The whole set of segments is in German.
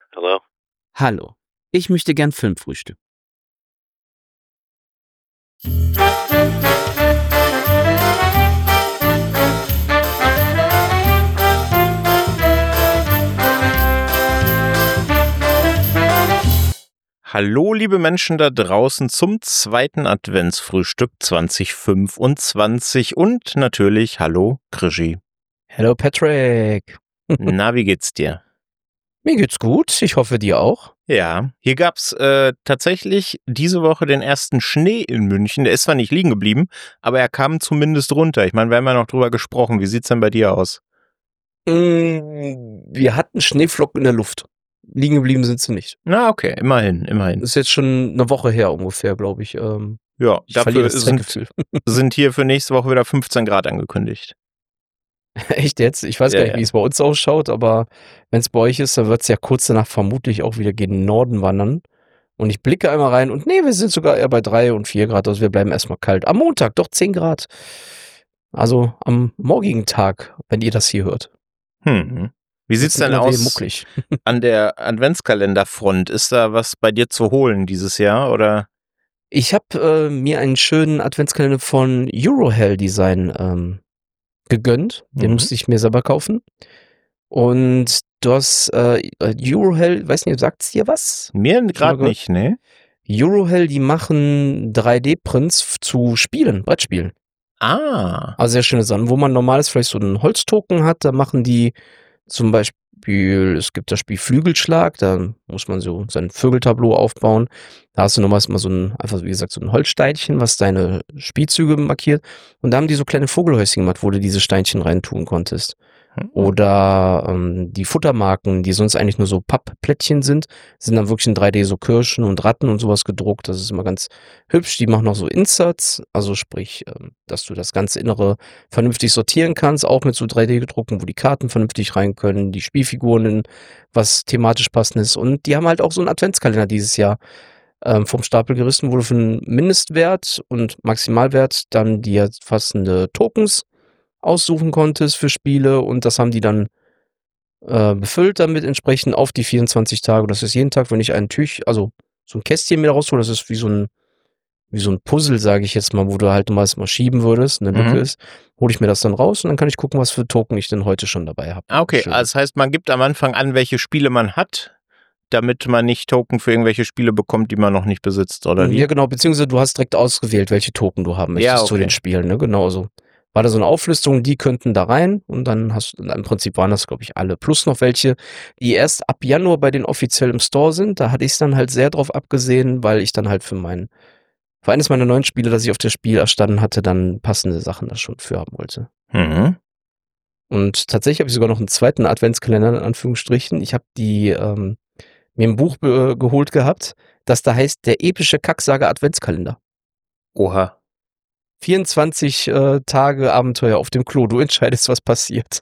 Hello? Hallo, ich möchte gern Filmfrühstück. Hallo, liebe Menschen da draußen zum zweiten Adventsfrühstück 2025 und natürlich hallo, Krischi. Hello Patrick. Na, wie geht's dir? Mir geht's gut, ich hoffe dir auch. Ja, hier gab's tatsächlich diese Woche den ersten Schnee in München. Der ist zwar nicht liegen geblieben, aber er kam zumindest runter. Ich meine, wir haben ja noch drüber gesprochen. Wie sieht's denn bei dir aus? Wir hatten Schneeflocken in der Luft. Liegen geblieben sind sie nicht. Na, okay, immerhin. Ist jetzt schon eine Woche her ungefähr, glaube ich. Ja, Ich verliere das dafür Zeitgefühl. sind hier für nächste Woche wieder 15 Grad angekündigt. Echt jetzt? Ich weiß Ja, gar nicht, ja. wie es bei uns ausschaut, aber wenn es bei euch ist, dann wird es ja kurz danach vermutlich auch wieder gegen den Norden wandern. Und ich blicke einmal rein und nee, wir sind sogar eher bei 3 und 4 Grad, also wir bleiben erstmal kalt. Am Montag doch 10 Grad. Also am morgigen Tag, wenn ihr das hier hört. Wie sieht's denn aus mucklig. an der Adventskalenderfront? Ist da was bei dir zu holen dieses Jahr, oder? Ich habe mir einen schönen Adventskalender von Eurohell Design gegönnt. Den musste ich mir selber kaufen. Und das Eurohell, weiß nicht, sagt's dir was? Mir gerade nicht, ne? Eurohell, die machen 3D-Prints zu Spielen, Brettspielen. Ah. Also sehr schöne Sachen. Wo man normales vielleicht so einen Holztoken hat, da machen die zum Beispiel, es gibt das Spiel Flügelschlag, da muss man so sein Vögeltableau aufbauen. Da hast du normalerweise mal so ein, einfach wie gesagt, so ein Holzsteinchen, was deine Spielzüge markiert. Und da haben die so kleine Vogelhäuschen gemacht, wo du diese Steinchen reintun konntest. Oder die Futtermarken, die sonst eigentlich nur so Pappplättchen sind dann wirklich in 3D so Kirschen und Ratten und sowas gedruckt. Das ist immer ganz hübsch. Die machen auch so Inserts, also sprich, dass du das ganze Innere vernünftig sortieren kannst, auch mit so 3D-Gedrucken, wo die Karten vernünftig rein können, die Spielfiguren in was thematisch passend ist. Und die haben halt auch so einen Adventskalender dieses Jahr vom Stapel gerissen, wo du für einen Mindestwert und Maximalwert dann dir passende Tokens aussuchen konntest für Spiele und das haben die dann befüllt damit entsprechend auf die 24 Tage. Das ist jeden Tag, wenn ich also so ein Kästchen mir raushole, das ist wie so ein Puzzle, sage ich jetzt mal, wo du halt mal schieben würdest, eine Lücke ist, hole ich mir das dann raus und dann kann ich gucken, was für Token ich denn heute schon dabei habe. Okay, also das heißt, man gibt am Anfang an, welche Spiele man hat, damit man nicht Token für irgendwelche Spiele bekommt, die man noch nicht besitzt, oder wie? Ja, genau, beziehungsweise du hast direkt ausgewählt, welche Token du haben möchtest zu den Spielen, ne? Genau so. War da so eine Auflistung, die könnten da rein und dann im Prinzip waren das, glaube ich, alle. Plus noch welche, die erst ab Januar bei den offiziell im Store sind. Da hatte ich es dann halt sehr drauf abgesehen, weil ich dann halt für eines meiner neuen Spiele, das ich auf das Spiel erstanden hatte, dann passende Sachen da schon für haben wollte. Und tatsächlich habe ich sogar noch einen zweiten Adventskalender, in Anführungsstrichen. Ich habe mir ein Buch geholt gehabt, das da heißt Der epische Kacksager Adventskalender. Oha. 24 Tage Abenteuer auf dem Klo. Du entscheidest, was passiert.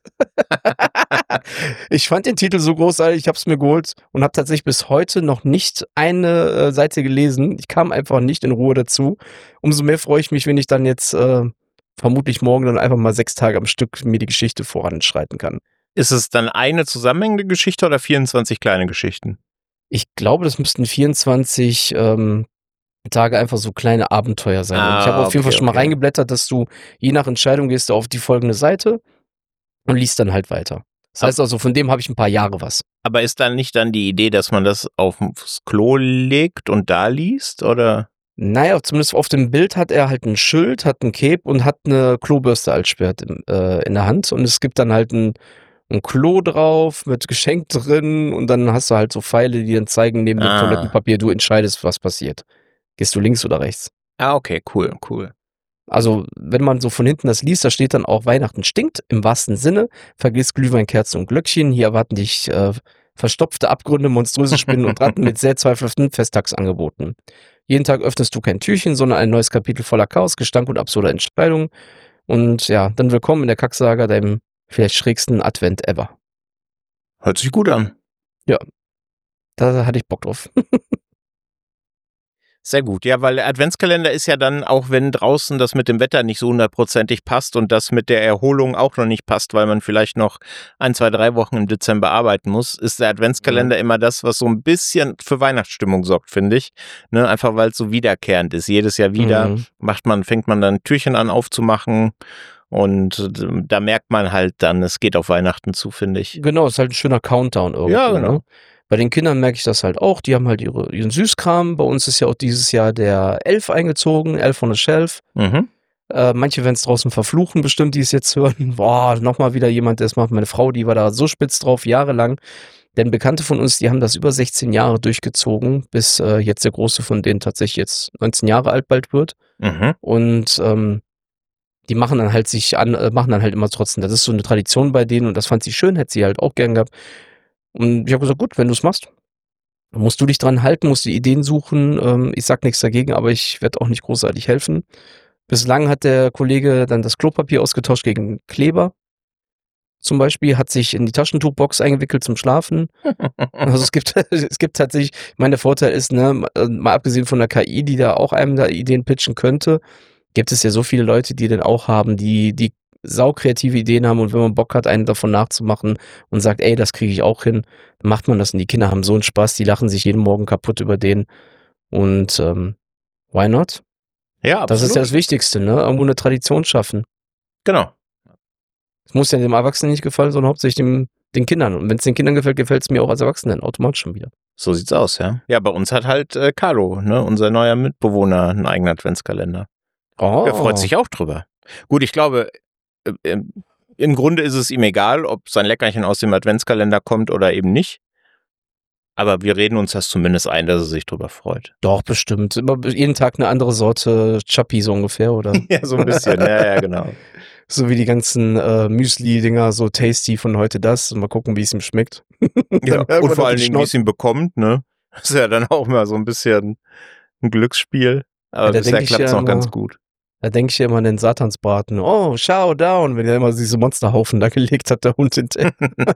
Ich fand den Titel so großartig, ich habe es mir geholt und habe tatsächlich bis heute noch nicht eine Seite gelesen. Ich kam einfach nicht in Ruhe dazu. Umso mehr freue ich mich, wenn ich dann jetzt vermutlich morgen dann einfach mal 6 Tage am Stück mir die Geschichte voranschreiten kann. Ist es dann eine zusammenhängende Geschichte oder 24 kleine Geschichten? Ich glaube, das müssten 24 Tage einfach so kleine Abenteuer sein. Und ich habe auf jeden Fall schon mal reingeblättert, dass du je nach Entscheidung gehst du auf die folgende Seite und liest dann halt weiter. Das heißt also, von dem habe ich ein paar Jahre was. Aber ist dann nicht dann die Idee, dass man das aufs Klo legt und da liest, oder? Naja, zumindest auf dem Bild hat er halt ein Schild, hat ein Cape und hat eine Klobürste als Schwert in der Hand. Und es gibt dann halt ein Klo drauf mit Geschenk drin und dann hast du halt so Pfeile, die dann zeigen neben dem Toilettenpapier, du entscheidest, was passiert. Gehst du links oder rechts? Okay, cool. Also, wenn man so von hinten das liest, da steht dann auch Weihnachten stinkt, im wahrsten Sinne. Vergiss Glühwein, Kerzen und Glöckchen. Hier erwarten dich verstopfte Abgründe, monströse Spinnen und Ratten mit sehr zweifelhaften Festtagsangeboten. Jeden Tag öffnest du kein Türchen, sondern ein neues Kapitel voller Chaos, Gestank und absurder Entscheidungen. Und ja, dann willkommen in der Kacksaga, deinem vielleicht schrägsten Advent ever. Hört sich gut an. Ja, da hatte ich Bock drauf. Sehr gut, ja, weil der Adventskalender ist ja dann, auch wenn draußen das mit dem Wetter nicht so 100%ig passt und das mit der Erholung auch noch nicht passt, weil man vielleicht noch 1, 2, 3 Wochen im Dezember arbeiten muss, ist der Adventskalender immer das, was so ein bisschen für Weihnachtsstimmung sorgt, finde ich. Ne, einfach weil es so wiederkehrend ist. Jedes Jahr wieder fängt man dann Türchen an aufzumachen und da merkt man halt dann, es geht auf Weihnachten zu, finde ich. Genau, ist halt ein schöner Countdown irgendwo. Ja, genau. Ne? Bei den Kindern merke ich das halt auch. Die haben halt ihren Süßkram. Bei uns ist ja auch dieses Jahr der Elf eingezogen, Elf on the Shelf. Manche werden es draußen verfluchen, bestimmt, die es jetzt hören. Boah, nochmal wieder jemand, der es macht. Meine Frau, die war da so spitz drauf, jahrelang. Denn Bekannte von uns, die haben das über 16 Jahre durchgezogen, bis jetzt der Große von denen tatsächlich jetzt 19 Jahre alt bald wird. Und die machen dann halt machen dann halt immer trotzdem. Das ist so eine Tradition bei denen und das fand sie schön, hätte sie halt auch gern gehabt. Und ich habe gesagt, gut, wenn du es machst, musst du dich dran halten, musst du Ideen suchen. Ich sag nichts dagegen, aber ich werde auch nicht großartig helfen. Bislang hat der Kollege dann das Klopapier ausgetauscht gegen Kleber. Zum Beispiel hat sich in die Taschentuchbox eingewickelt zum Schlafen. Also es gibt tatsächlich, ich meine, der Vorteil ist, ne, mal abgesehen von der KI, die da auch einem da Ideen pitchen könnte, gibt es ja so viele Leute, die den auch haben, die saukreative Ideen haben und wenn man Bock hat, einen davon nachzumachen und sagt, ey, das kriege ich auch hin, dann macht man das und die Kinder haben so einen Spaß, die lachen sich jeden Morgen kaputt über den und why not? Ja, absolut. Das ist ja das Wichtigste, ne? Irgendwo eine Tradition schaffen. Genau. Es muss ja dem Erwachsenen nicht gefallen, sondern hauptsächlich den Kindern. Und wenn es den Kindern gefällt, gefällt es mir auch als Erwachsenen automatisch schon wieder. So sieht's aus, ja. Ja, bei uns hat halt Carlo, ne, unser neuer Mitbewohner, einen eigenen Adventskalender. Oh. Er freut sich auch drüber. Gut, ich glaube, im Grunde ist es ihm egal, ob sein Leckerchen aus dem Adventskalender kommt oder eben nicht. Aber wir reden uns das zumindest ein, dass er sich drüber freut. Doch, bestimmt. Immer jeden Tag eine andere Sorte Chappi so ungefähr, oder? Ja, so ein bisschen, ja, genau. So wie die ganzen Müsli-Dinger, so tasty von heute das. Mal gucken, wie es ihm schmeckt. Ja, und vor allen Dingen, wie es ihm bekommt, ne? Das ist ja dann auch mal so ein bisschen ein Glücksspiel. Aber Ja, bisher klappt es noch ganz gut. Da denke ich ja immer an den Satansbraten. Oh, show down, wenn er immer diese Monsterhaufen da gelegt hat, der Hund hinterher.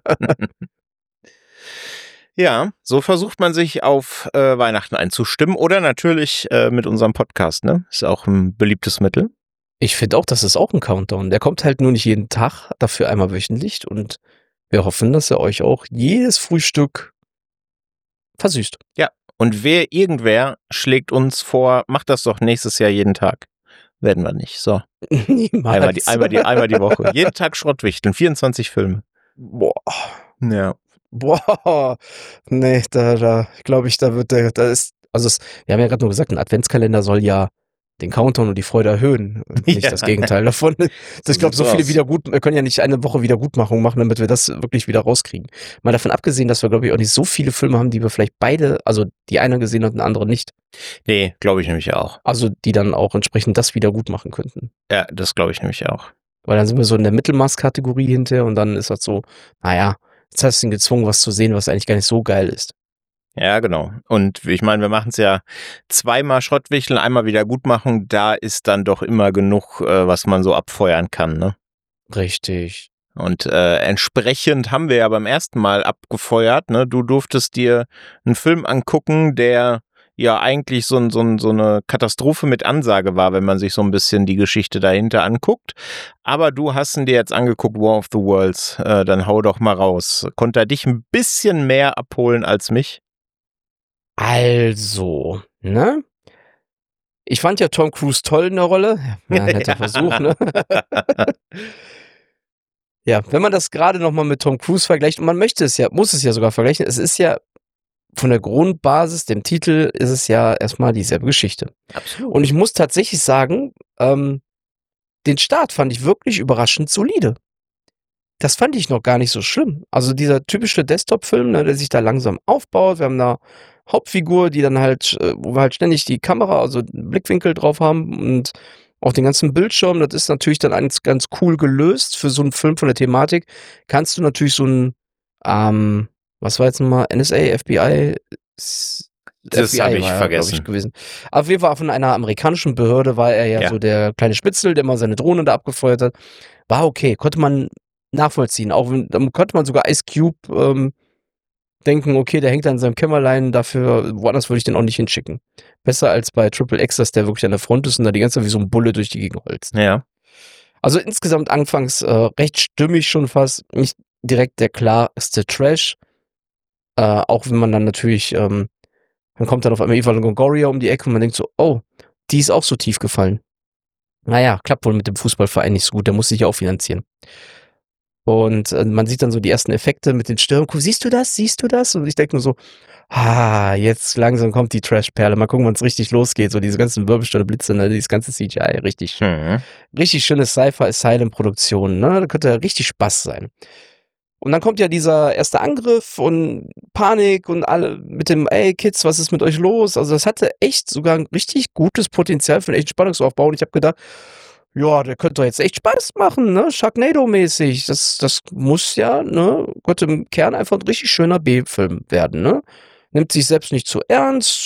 Ja, so versucht man sich auf Weihnachten einzustimmen oder natürlich mit unserem Podcast, ne? Ist auch ein beliebtes Mittel. Ich finde auch, das ist auch ein Countdown. Der kommt halt nur nicht jeden Tag, dafür einmal wöchentlich und wir hoffen, dass er euch auch jedes Frühstück versüßt. Ja, und irgendwer schlägt uns vor, macht das doch nächstes Jahr jeden Tag. Werden wir nicht, so. Niemals. Einmal die Woche. Jeden Tag Schrottwichteln, 24 Filme. Boah. Ja. Boah. Nee, da glaube ich, wir haben ja gerade nur gesagt, ein Adventskalender soll ja den Countdown und die Freude erhöhen. Nicht das Gegenteil davon. Ich glaube, so viele wir können ja nicht eine Woche Wiedergutmachung machen, damit wir das wirklich wieder rauskriegen. Mal davon abgesehen, dass wir, glaube ich, auch nicht so viele Filme haben, die wir vielleicht beide, also die einer gesehen hat und der andere nicht. Nee, glaube ich nämlich auch. Also die dann auch entsprechend das wieder gut machen könnten. Ja, das glaube ich nämlich auch. Weil dann sind wir so in der Mittelmaßkategorie hinterher und dann ist das so, naja, jetzt hast du ihn gezwungen, was zu sehen, was eigentlich gar nicht so geil ist. Ja, genau. Und ich meine, wir machen es ja zweimal Schrottwichteln, einmal wieder gut machen. Da ist dann doch immer genug, was man so abfeuern kann, ne? Richtig. Und entsprechend haben wir ja beim ersten Mal abgefeuert, ne? Du durftest dir einen Film angucken, der ja eigentlich so eine Katastrophe mit Ansage war, wenn man sich so ein bisschen die Geschichte dahinter anguckt. Aber du hast ihn dir jetzt angeguckt, War of the Worlds. Dann hau doch mal raus. Konnte er dich ein bisschen mehr abholen als mich? Also, ne? Ich fand ja Tom Cruise toll in der Rolle. Ja, netter Versuch, ne? Ja, wenn man das gerade nochmal mit Tom Cruise vergleicht, und man muss es ja sogar vergleichen, es ist ja von der Grundbasis, dem Titel, ist es ja erstmal dieselbe Geschichte. Absolut. Und ich muss tatsächlich sagen, den Start fand ich wirklich überraschend solide. Das fand ich noch gar nicht so schlimm. Also dieser typische Desktop-Film, ne, der sich da langsam aufbaut. Wir haben da Hauptfigur, die dann halt, wo wir halt ständig die Kamera, also den Blickwinkel drauf haben und auch den ganzen Bildschirm. Das ist natürlich dann ganz cool gelöst für so einen Film von der Thematik. Kannst du natürlich so ein, was war jetzt nochmal, NSA, FBI? Das habe ich vergessen. Ich, gewesen. Auf jeden Fall von einer amerikanischen Behörde war er ja so der kleine Spitzel, der mal seine Drohne da abgefeuert hat. War okay, konnte man nachvollziehen. Auch konnte man sogar Ice Cube denken, okay, der hängt da in seinem Kämmerlein, dafür, woanders würde ich den auch nicht hinschicken. Besser als bei Triple X, dass der wirklich an der Front ist und da die ganze Zeit wie so ein Bulle durch die Gegend holzt. Ja. Also insgesamt anfangs recht stimmig schon fast, nicht direkt der klarste Trash, auch wenn man dann natürlich, dann kommt dann auf einmal Eva Longoria um die Ecke und man denkt so, oh, die ist auch so tief gefallen. Naja, klappt wohl mit dem Fußballverein nicht so gut, der muss sich ja auch finanzieren. Und man sieht dann so die ersten Effekte mit den Stirn. Siehst du das? Siehst du das? Und ich denke nur so, jetzt langsam kommt die Trash-Perle. Mal gucken, wann es richtig losgeht. So diese ganzen Wirbelstürme, Blitze, ne? Dieses ganze CGI, richtig schön. Richtig schöne Sci-Fi-Asylum-Produktion, ne? Da könnte ja richtig Spaß sein. Und dann kommt ja dieser erste Angriff und Panik und alle mit dem, ey Kids, was ist mit euch los? Also das hatte echt sogar ein richtig gutes Potenzial für einen echten Spannungsaufbau. Und ich habe gedacht, ja, der könnte doch jetzt echt Spaß machen, ne? Sharknado-mäßig. Das muss ja, ne? Könnte im Kern einfach ein richtig schöner B-Film werden, ne? Nimmt sich selbst nicht zu ernst.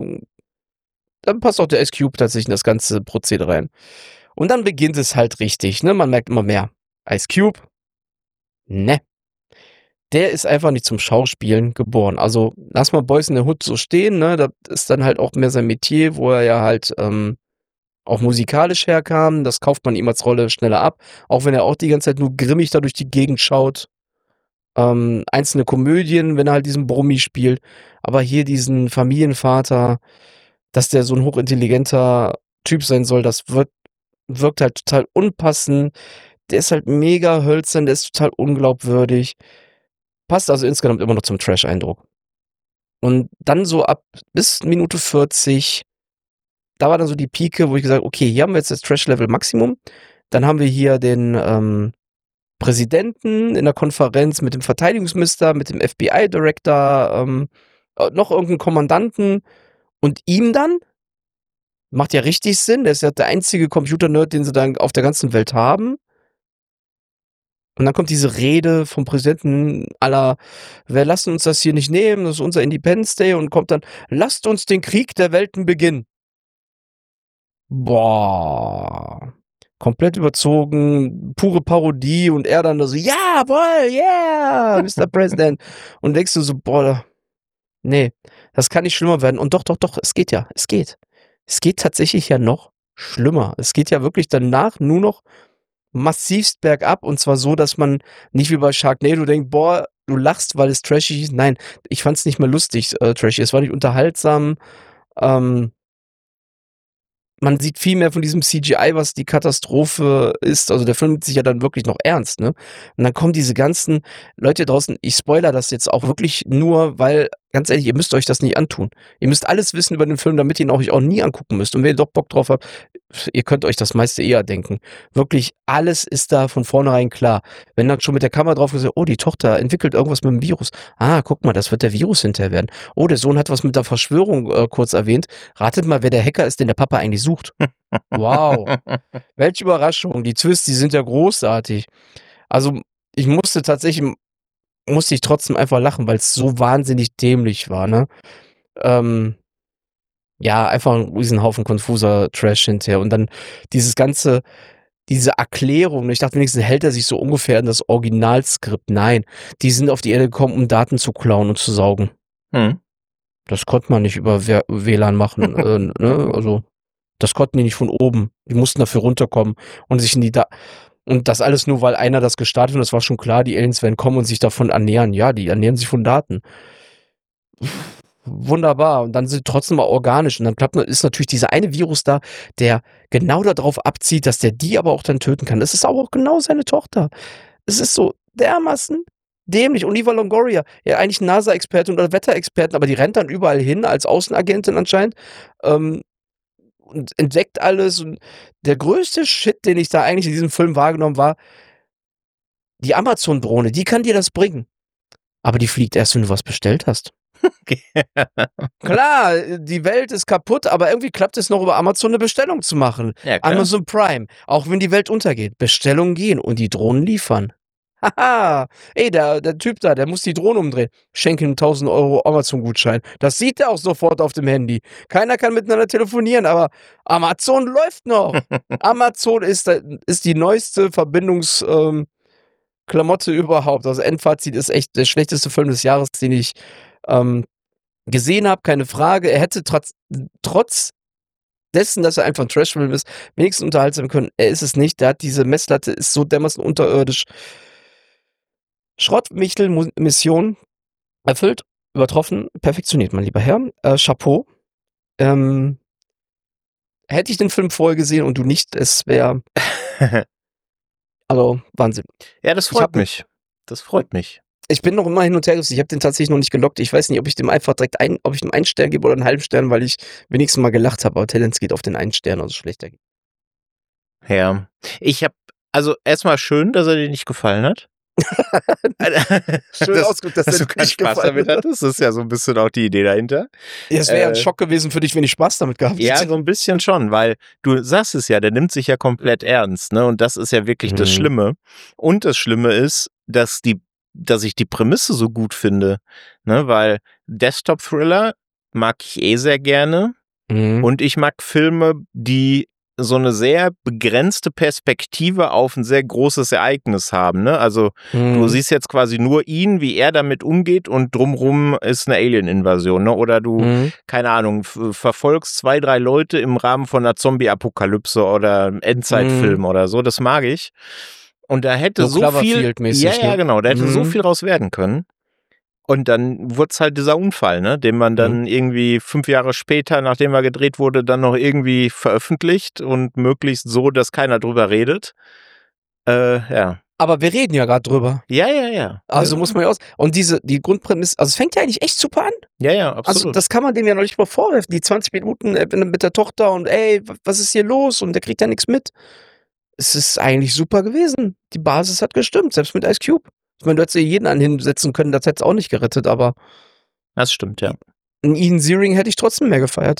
Dann passt auch der Ice Cube tatsächlich in das ganze Prozedere rein. Und dann beginnt es halt richtig, ne? Man merkt immer mehr. Ice Cube, ne. Der ist einfach nicht zum Schauspielen geboren. Also, lass mal Boys in the Hood so stehen, ne? Das ist dann halt auch mehr sein Metier, wo er ja halt, auch musikalisch herkam. Das kauft man ihm als Rolle schneller ab. Auch wenn er auch die ganze Zeit nur grimmig da durch die Gegend schaut. Einzelne Komödien, wenn er halt diesen Brummi spielt. Aber hier diesen Familienvater, dass der so ein hochintelligenter Typ sein soll, das wirkt halt total unpassend. Der ist halt mega hölzern, der ist total unglaubwürdig. Passt also insgesamt immer noch zum Trash-Eindruck. Und dann so ab bis Minute 40, da war dann so die Pike, wo ich gesagt habe, okay, hier haben wir jetzt das Trash-Level Maximum. Dann haben wir hier den Präsidenten in der Konferenz mit dem Verteidigungsminister, mit dem FBI-Director, noch irgendeinen Kommandanten und ihm dann. Macht ja richtig Sinn, der ist ja der einzige Computer-Nerd, den sie dann auf der ganzen Welt haben. Und dann kommt diese Rede vom Präsidenten à la, wir lassen uns das hier nicht nehmen, das ist unser Independence Day und kommt dann, lasst uns den Krieg der Welten beginnen. Boah. Komplett überzogen, pure Parodie und er dann so, jawohl, yeah, Mr. President. Und denkst du so, boah, nee, das kann nicht schlimmer werden. Und doch, es geht ja, es geht. Es geht tatsächlich ja noch schlimmer. Es geht ja wirklich danach nur noch massivst bergab und zwar so, dass man nicht wie bei Sharknado denkt, boah, du lachst, weil es trashig ist. Nein, ich fand's nicht mehr lustig, trashig. Es war nicht unterhaltsam. Man sieht viel mehr von diesem CGI, was die Katastrophe ist. Also der Film nimmt sich ja dann wirklich noch ernst, ne? Und dann kommen diese ganzen Leute draußen, ich spoiler das jetzt auch wirklich nur, weil, ganz ehrlich, ihr müsst euch das nicht antun. Ihr müsst alles wissen über den Film, damit ihr ihn euch auch nie angucken müsst. Und wenn ihr doch Bock drauf habt, ihr könnt euch das meiste eher denken. Wirklich, alles ist da von vornherein klar. Wenn dann schon mit der Kamera drauf gesagt, oh, die Tochter entwickelt irgendwas mit dem Virus. Ah, guck mal, das wird der Virus hinterher werden. Oh, der Sohn hat was mit der Verschwörung kurz erwähnt. Ratet mal, wer der Hacker ist, den der Papa eigentlich sucht. Wow. Welche Überraschung. Die Twists, die sind ja großartig. Also, ich musste ich trotzdem einfach lachen, weil es so wahnsinnig dämlich war, ne? Ja, einfach ein Riesenhaufen konfuser Trash hinterher. Und dann diese Erklärung, ich dachte wenigstens, hält er sich so ungefähr an das Originalskript. Nein, die sind auf die Erde gekommen, um Daten zu klauen und zu saugen. Das konnte man nicht über WLAN machen, ne? Also, das konnten die nicht von oben. Die mussten dafür runterkommen und sich in die und das alles nur, weil einer das gestartet hat und es war schon klar, die Aliens werden kommen und sich davon ernähren. Ja, die ernähren sich von Daten. Wunderbar. Und dann sind trotzdem mal organisch. Und dann ist natürlich dieser eine Virus da, der genau darauf abzieht, dass der die aber auch dann töten kann. Das ist aber auch genau seine Tochter. Es ist so dermaßen dämlich. Und Eva Longoria, ja eigentlich ein NASA-Experte oder Wetterexperten, aber die rennt dann überall hin als Außenagentin anscheinend. Und entdeckt alles. Und der größte Shit, den ich da eigentlich in diesem Film wahrgenommen war, die Amazon-Drohne, die kann dir das bringen. Aber die fliegt erst, wenn du was bestellt hast. Okay. Klar, die Welt ist kaputt, aber irgendwie klappt es noch über Amazon eine Bestellung zu machen. Ja, klar. Amazon Prime, auch wenn die Welt untergeht. Bestellungen gehen und die Drohnen liefern. Haha, ey, der Typ da, der muss die Drohne umdrehen. Schenk ihm 1.000 Euro Amazon-Gutschein. Das sieht er auch sofort auf dem Handy. Keiner kann miteinander telefonieren, aber Amazon läuft noch. Amazon ist die neueste Klamotte überhaupt. Also Endfazit ist echt der schlechteste Film des Jahres, den ich gesehen habe, keine Frage. Er hätte trotz dessen, dass er einfach ein Trash-Film ist, wenigstens unterhaltsam können. Er ist es nicht. Der hat diese Messlatte, ist so dermaßen unterirdisch. Schrottmichtel-Mission erfüllt, übertroffen, perfektioniert, mein lieber Herr. Chapeau. Hätte ich den Film vorher gesehen und du nicht, es wäre also Wahnsinn. Ja, das freut mich. Das freut mich. Ich bin noch immer hin und her gerissen. Ich habe den tatsächlich noch nicht gelockt. Ich weiß nicht, ob ich dem einfach direkt ob ich dem 1 Stern gebe oder einen halben Stern, weil ich wenigstens mal gelacht habe. Aber Tendenz geht auf den 1 Stern, also schlechter. Ja. Also erstmal schön, dass er dir nicht gefallen hat. Schön ausgedrückt, dass du keinen Spaß damit hattest. Das ist ja so ein bisschen auch die Idee dahinter. Ja, es wäre ja ein Schock gewesen für dich, wenn ich Spaß damit gehabt hätte. Ja, so ein bisschen schon, weil du sagst es ja, der nimmt sich ja komplett ernst, ne? Und das ist ja wirklich das Schlimme. Und das Schlimme ist, dass ich die Prämisse so gut finde, ne? Weil Desktop-Thriller mag ich sehr gerne. Und ich mag Filme, die so eine sehr begrenzte Perspektive auf ein sehr großes Ereignis haben, ne? Also du siehst jetzt quasi nur ihn, wie er damit umgeht und drumrum ist eine Alien-Invasion, ne? Oder du, keine Ahnung, verfolgst 2, 3 Leute im Rahmen von einer Zombie-Apokalypse oder Endzeitfilm oder so, das mag ich. Und da hätte so viel, ja, genau, da hätte so viel raus werden können. Und dann wurde es halt dieser Unfall, ne, den man dann irgendwie 5 Jahre später, nachdem er gedreht wurde, dann noch irgendwie veröffentlicht und möglichst so, dass keiner drüber redet. Ja. Aber wir reden ja gerade drüber. Ja. Also muss man ja und die Grundprämisse, also es fängt ja eigentlich echt super an. Ja, absolut. Also das kann man dem ja noch nicht mal vorwerfen. Die 20 Minuten mit der Tochter und ey, was ist hier los? Und der kriegt ja nichts mit. Es ist eigentlich super gewesen. Die Basis hat gestimmt, selbst mit Ice Cube. Ich meine, du hättest ja jeden hinsetzen können, das hätte es auch nicht gerettet, aber das stimmt, ja. Einen Ian Ziering hätte ich trotzdem mehr gefeiert.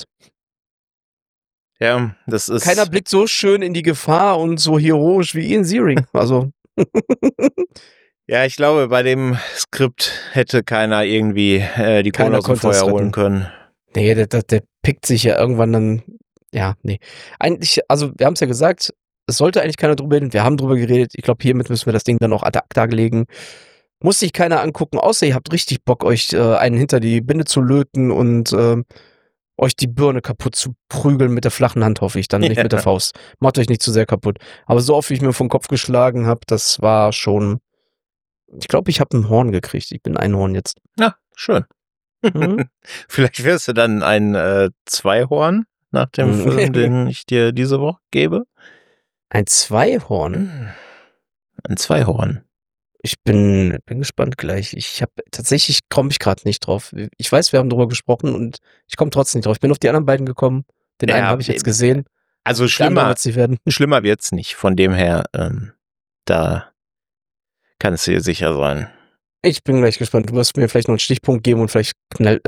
Ja, das ist... Keiner blickt so schön in die Gefahr und so heroisch wie Ian Ziering. Also... Ja, ich glaube, bei dem Skript hätte keiner irgendwie die Kohle aus dem Feuer holen können. Nee, der pickt sich ja irgendwann dann... Ja, nee. Eigentlich, also wir haben es ja gesagt, es sollte eigentlich keiner drüber reden. Wir haben drüber geredet. Ich glaube, hiermit müssen wir das Ding dann auch ad acta legen. Muss sich keiner angucken, außer ihr habt richtig Bock, euch einen hinter die Binde zu löten und euch die Birne kaputt zu prügeln mit der flachen Hand, hoffe ich, dann nicht mit der Faust. Macht euch nicht zu sehr kaputt. Aber so oft, wie ich mir vom Kopf geschlagen habe, das war schon... Ich glaube, ich habe ein Horn gekriegt. Ich bin ein Horn jetzt. Ja, schön. Vielleicht wirst du dann ein Zweihorn nach dem Film, den ich dir diese Woche gebe. Ein Zweihorn? Ein Zweihorn. Ich bin gespannt gleich. Tatsächlich komme ich gerade nicht drauf. Ich weiß, wir haben drüber gesprochen und ich komme trotzdem nicht drauf. Ich bin auf die anderen beiden gekommen. Den einen habe ich jetzt gesehen. Also schlimmer wird's nicht. Von dem her, da kannst du dir sicher sein. Ich bin gleich gespannt. Du wirst mir vielleicht noch einen Stichpunkt geben und vielleicht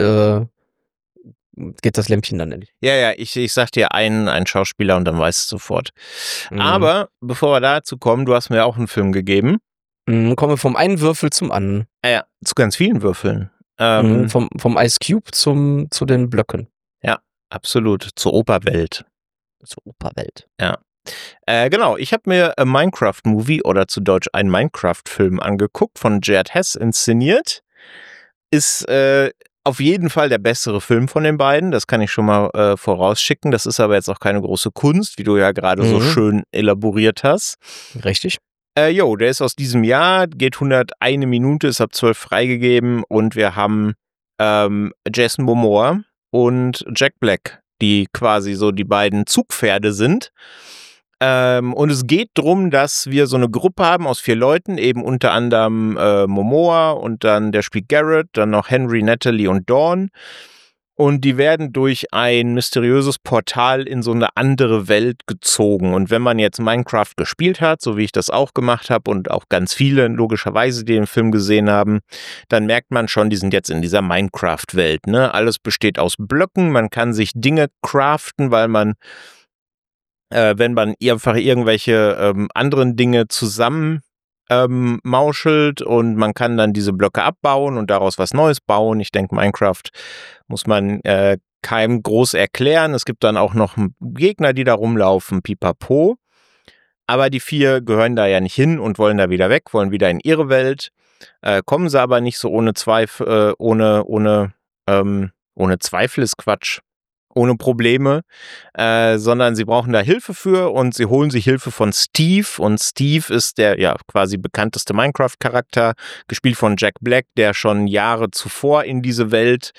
geht das Lämpchen dann endlich. Ja, ich sag dir einen Schauspieler und dann weißt du sofort. Aber bevor wir dazu kommen, du hast mir auch einen Film gegeben. Kommen wir vom einen Würfel zum anderen. Ja, zu ganz vielen Würfeln. Vom Ice Cube zu den Blöcken. Ja, absolut. Zur Operwelt. Zur Operwelt. Ja. Genau, ich habe mir ein Minecraft-Movie oder zu Deutsch einen Minecraft-Film angeguckt, von Jared Hess inszeniert. Ist auf jeden Fall der bessere Film von den beiden, das kann ich schon mal vorausschicken. Das ist aber jetzt auch keine große Kunst, wie du ja gerade so schön elaboriert hast. Richtig. Der ist aus diesem Jahr, geht 101 Minute, ist ab 12 freigegeben und wir haben Jason Momoa und Jack Black, die quasi so die beiden Zugpferde sind. Und es geht darum, dass wir so eine Gruppe haben aus 4 Leuten, eben unter anderem Momoa und dann der spielt Garrett, dann noch Henry, Natalie und Dawn. Und die werden durch ein mysteriöses Portal in so eine andere Welt gezogen. Und wenn man jetzt Minecraft gespielt hat, so wie ich das auch gemacht habe und auch ganz viele logischerweise, die den Film gesehen haben, dann merkt man schon, die sind jetzt in dieser Minecraft-Welt, ne? Alles besteht aus Blöcken, man kann sich Dinge craften, weil man wenn man einfach irgendwelche anderen Dinge zusammen mauschelt und man kann dann diese Blöcke abbauen und daraus was Neues bauen. Ich denke, Minecraft muss man keinem groß erklären. Es gibt dann auch noch Gegner, die da rumlaufen, pipapo. Aber die 4 gehören da ja nicht hin und wollen da wieder weg, wollen wieder in ihre Welt. Kommen sie aber nicht so ohne Zweifel, ohne Zweifel ist Quatsch, ohne Probleme, sondern sie brauchen da Hilfe für und sie holen sich Hilfe von Steve. Und Steve ist der ja quasi bekannteste Minecraft-Charakter, gespielt von Jack Black, der schon Jahre zuvor in diese Welt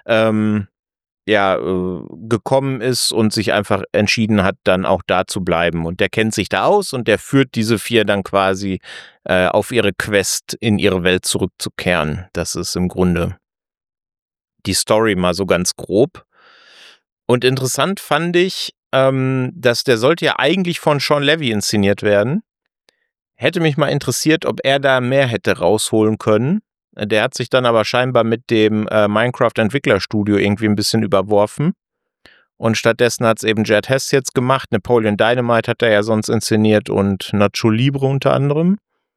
gekommen ist und sich einfach entschieden hat, dann auch da zu bleiben. Und der kennt sich da aus und der führt diese 4 dann quasi auf ihre Quest, in ihre Welt zurückzukehren. Das ist im Grunde die Story mal so ganz grob. Und interessant fand ich, dass der sollte ja eigentlich von Sean Levy inszeniert werden. Hätte mich mal interessiert, ob er da mehr hätte rausholen können. Der hat sich dann aber scheinbar mit dem Minecraft-Entwicklerstudio irgendwie ein bisschen überworfen. Und stattdessen hat es eben Jed Hess jetzt gemacht. Napoleon Dynamite hat er ja sonst inszeniert und Nacho Libre unter anderem.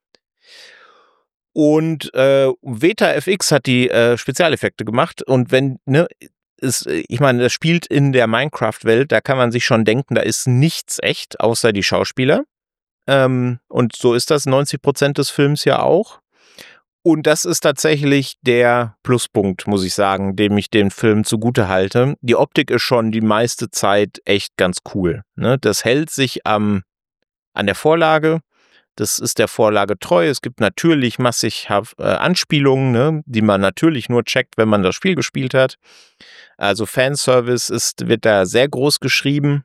Und Veta FX hat die Spezialeffekte gemacht. Und ich meine, das spielt in der Minecraft-Welt, da kann man sich schon denken, da ist nichts echt, außer die Schauspieler. Und so ist das 90% des Films ja auch. Und das ist tatsächlich der Pluspunkt, muss ich sagen, dem ich den Film zugute halte. Die Optik ist schon die meiste Zeit echt ganz cool. Ne? Das hält sich an der Vorlage. Das ist der Vorlage treu. Es gibt natürlich massig Anspielungen, ne, die man natürlich nur checkt, wenn man das Spiel gespielt hat. Also Fanservice wird da sehr groß geschrieben.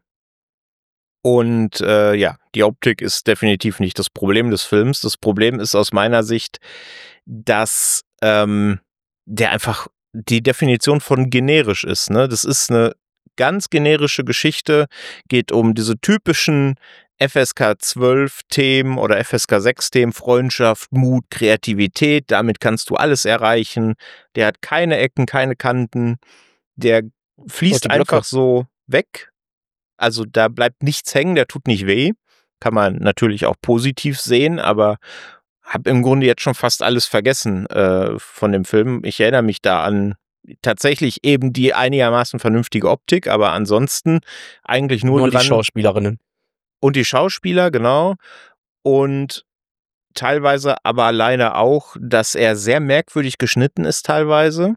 Und die Optik ist definitiv nicht das Problem des Films. Das Problem ist aus meiner Sicht, dass der einfach die Definition von generisch ist. Ne? Das ist eine ganz generische Geschichte, geht um diese typischen FSK 12 Themen oder FSK 6 Themen, Freundschaft, Mut, Kreativität, damit kannst du alles erreichen. Der hat keine Ecken, keine Kanten, der fließt einfach so weg. Also da bleibt nichts hängen, der tut nicht weh. Kann man natürlich auch positiv sehen, aber habe im Grunde jetzt schon fast alles vergessen von dem Film. Ich erinnere mich da an tatsächlich eben die einigermaßen vernünftige Optik, aber ansonsten eigentlich nur die Schauspielerinnen. Und die Schauspieler, genau. Und teilweise aber alleine auch, dass er sehr merkwürdig geschnitten ist teilweise.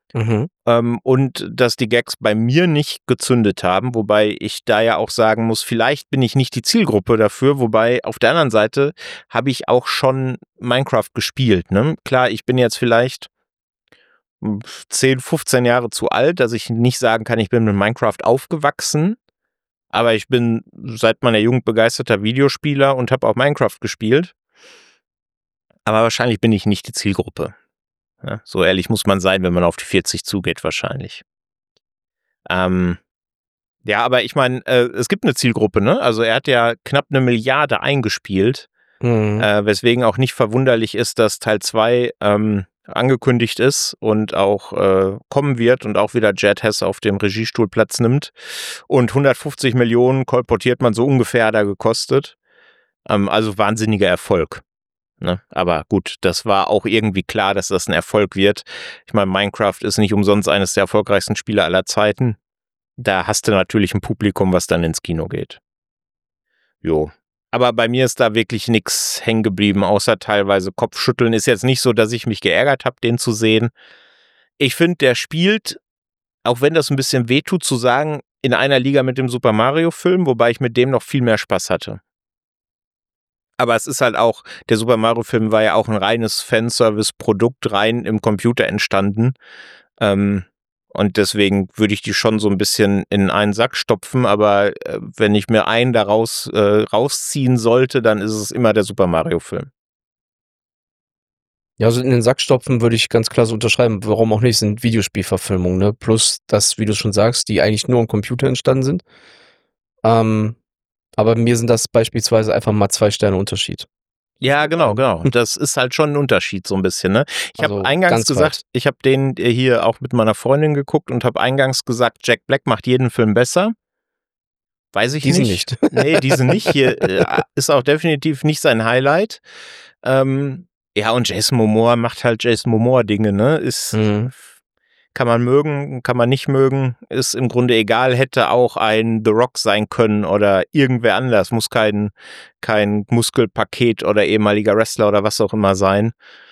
Und dass die Gags bei mir nicht gezündet haben, wobei ich da ja auch sagen muss, vielleicht bin ich nicht die Zielgruppe dafür, wobei auf der anderen Seite habe ich auch schon Minecraft gespielt. Ne? Klar, ich bin jetzt vielleicht 10, 15 Jahre zu alt, dass ich nicht sagen kann, ich bin mit Minecraft aufgewachsen, aber ich bin seit meiner Jugend begeisterter Videospieler und habe auch Minecraft gespielt. Aber wahrscheinlich bin ich nicht die Zielgruppe. Ja, so ehrlich muss man sein, wenn man auf die 40 zugeht, wahrscheinlich. Aber ich meine, es gibt eine Zielgruppe, ne? Also er hat ja knapp 1 Milliarde eingespielt, weswegen auch nicht verwunderlich ist, dass Teil 2 angekündigt ist und auch kommen wird und auch wieder Jed Hess auf dem Regiestuhl Platz nimmt. Und 150 Millionen kolportiert man so ungefähr hat er gekostet. Also wahnsinniger Erfolg. Ne? Aber gut, das war auch irgendwie klar, dass das ein Erfolg wird. Ich meine, Minecraft ist nicht umsonst eines der erfolgreichsten Spiele aller Zeiten. Da hast du natürlich ein Publikum, was dann ins Kino geht. Jo. Aber bei mir ist da wirklich nichts hängen geblieben, außer teilweise Kopfschütteln. Ist jetzt nicht so, dass ich mich geärgert habe, den zu sehen. Ich finde, der spielt, auch wenn das ein bisschen wehtut zu sagen, in einer Liga mit dem Super Mario-Film, wobei ich mit dem noch viel mehr Spaß hatte. Aber es ist halt auch, der Super Mario-Film war ja auch ein reines Fanservice-Produkt, rein im Computer entstanden. Und deswegen würde ich die schon so ein bisschen in einen Sack stopfen, aber wenn ich mir einen daraus rausziehen sollte, dann ist es immer der Super Mario-Film. Ja, also in den Sack stopfen würde ich ganz klar so unterschreiben. Warum auch nicht, sind Videospielverfilmungen, ne? Plus, dass, wie du schon sagst, die eigentlich nur am Computer entstanden sind. Aber mir sind das beispielsweise einfach mal 2 Sterne Unterschied. Ja, genau. Das ist halt schon ein Unterschied so ein bisschen, ne? Ich habe eingangs gesagt, ich habe den hier auch mit meiner Freundin geguckt und habe eingangs gesagt, Jack Black macht jeden Film besser. Weiß ich nicht. Nee, diese nicht. Hier ist auch definitiv nicht sein Highlight. Ja, und Jason Momoa macht halt Jason Momoa-Dinge, ne? kann man mögen, kann man nicht mögen, ist im Grunde egal, hätte auch ein The Rock sein können oder irgendwer anders, muss kein Muskelpaket oder ehemaliger Wrestler oder was auch immer sein.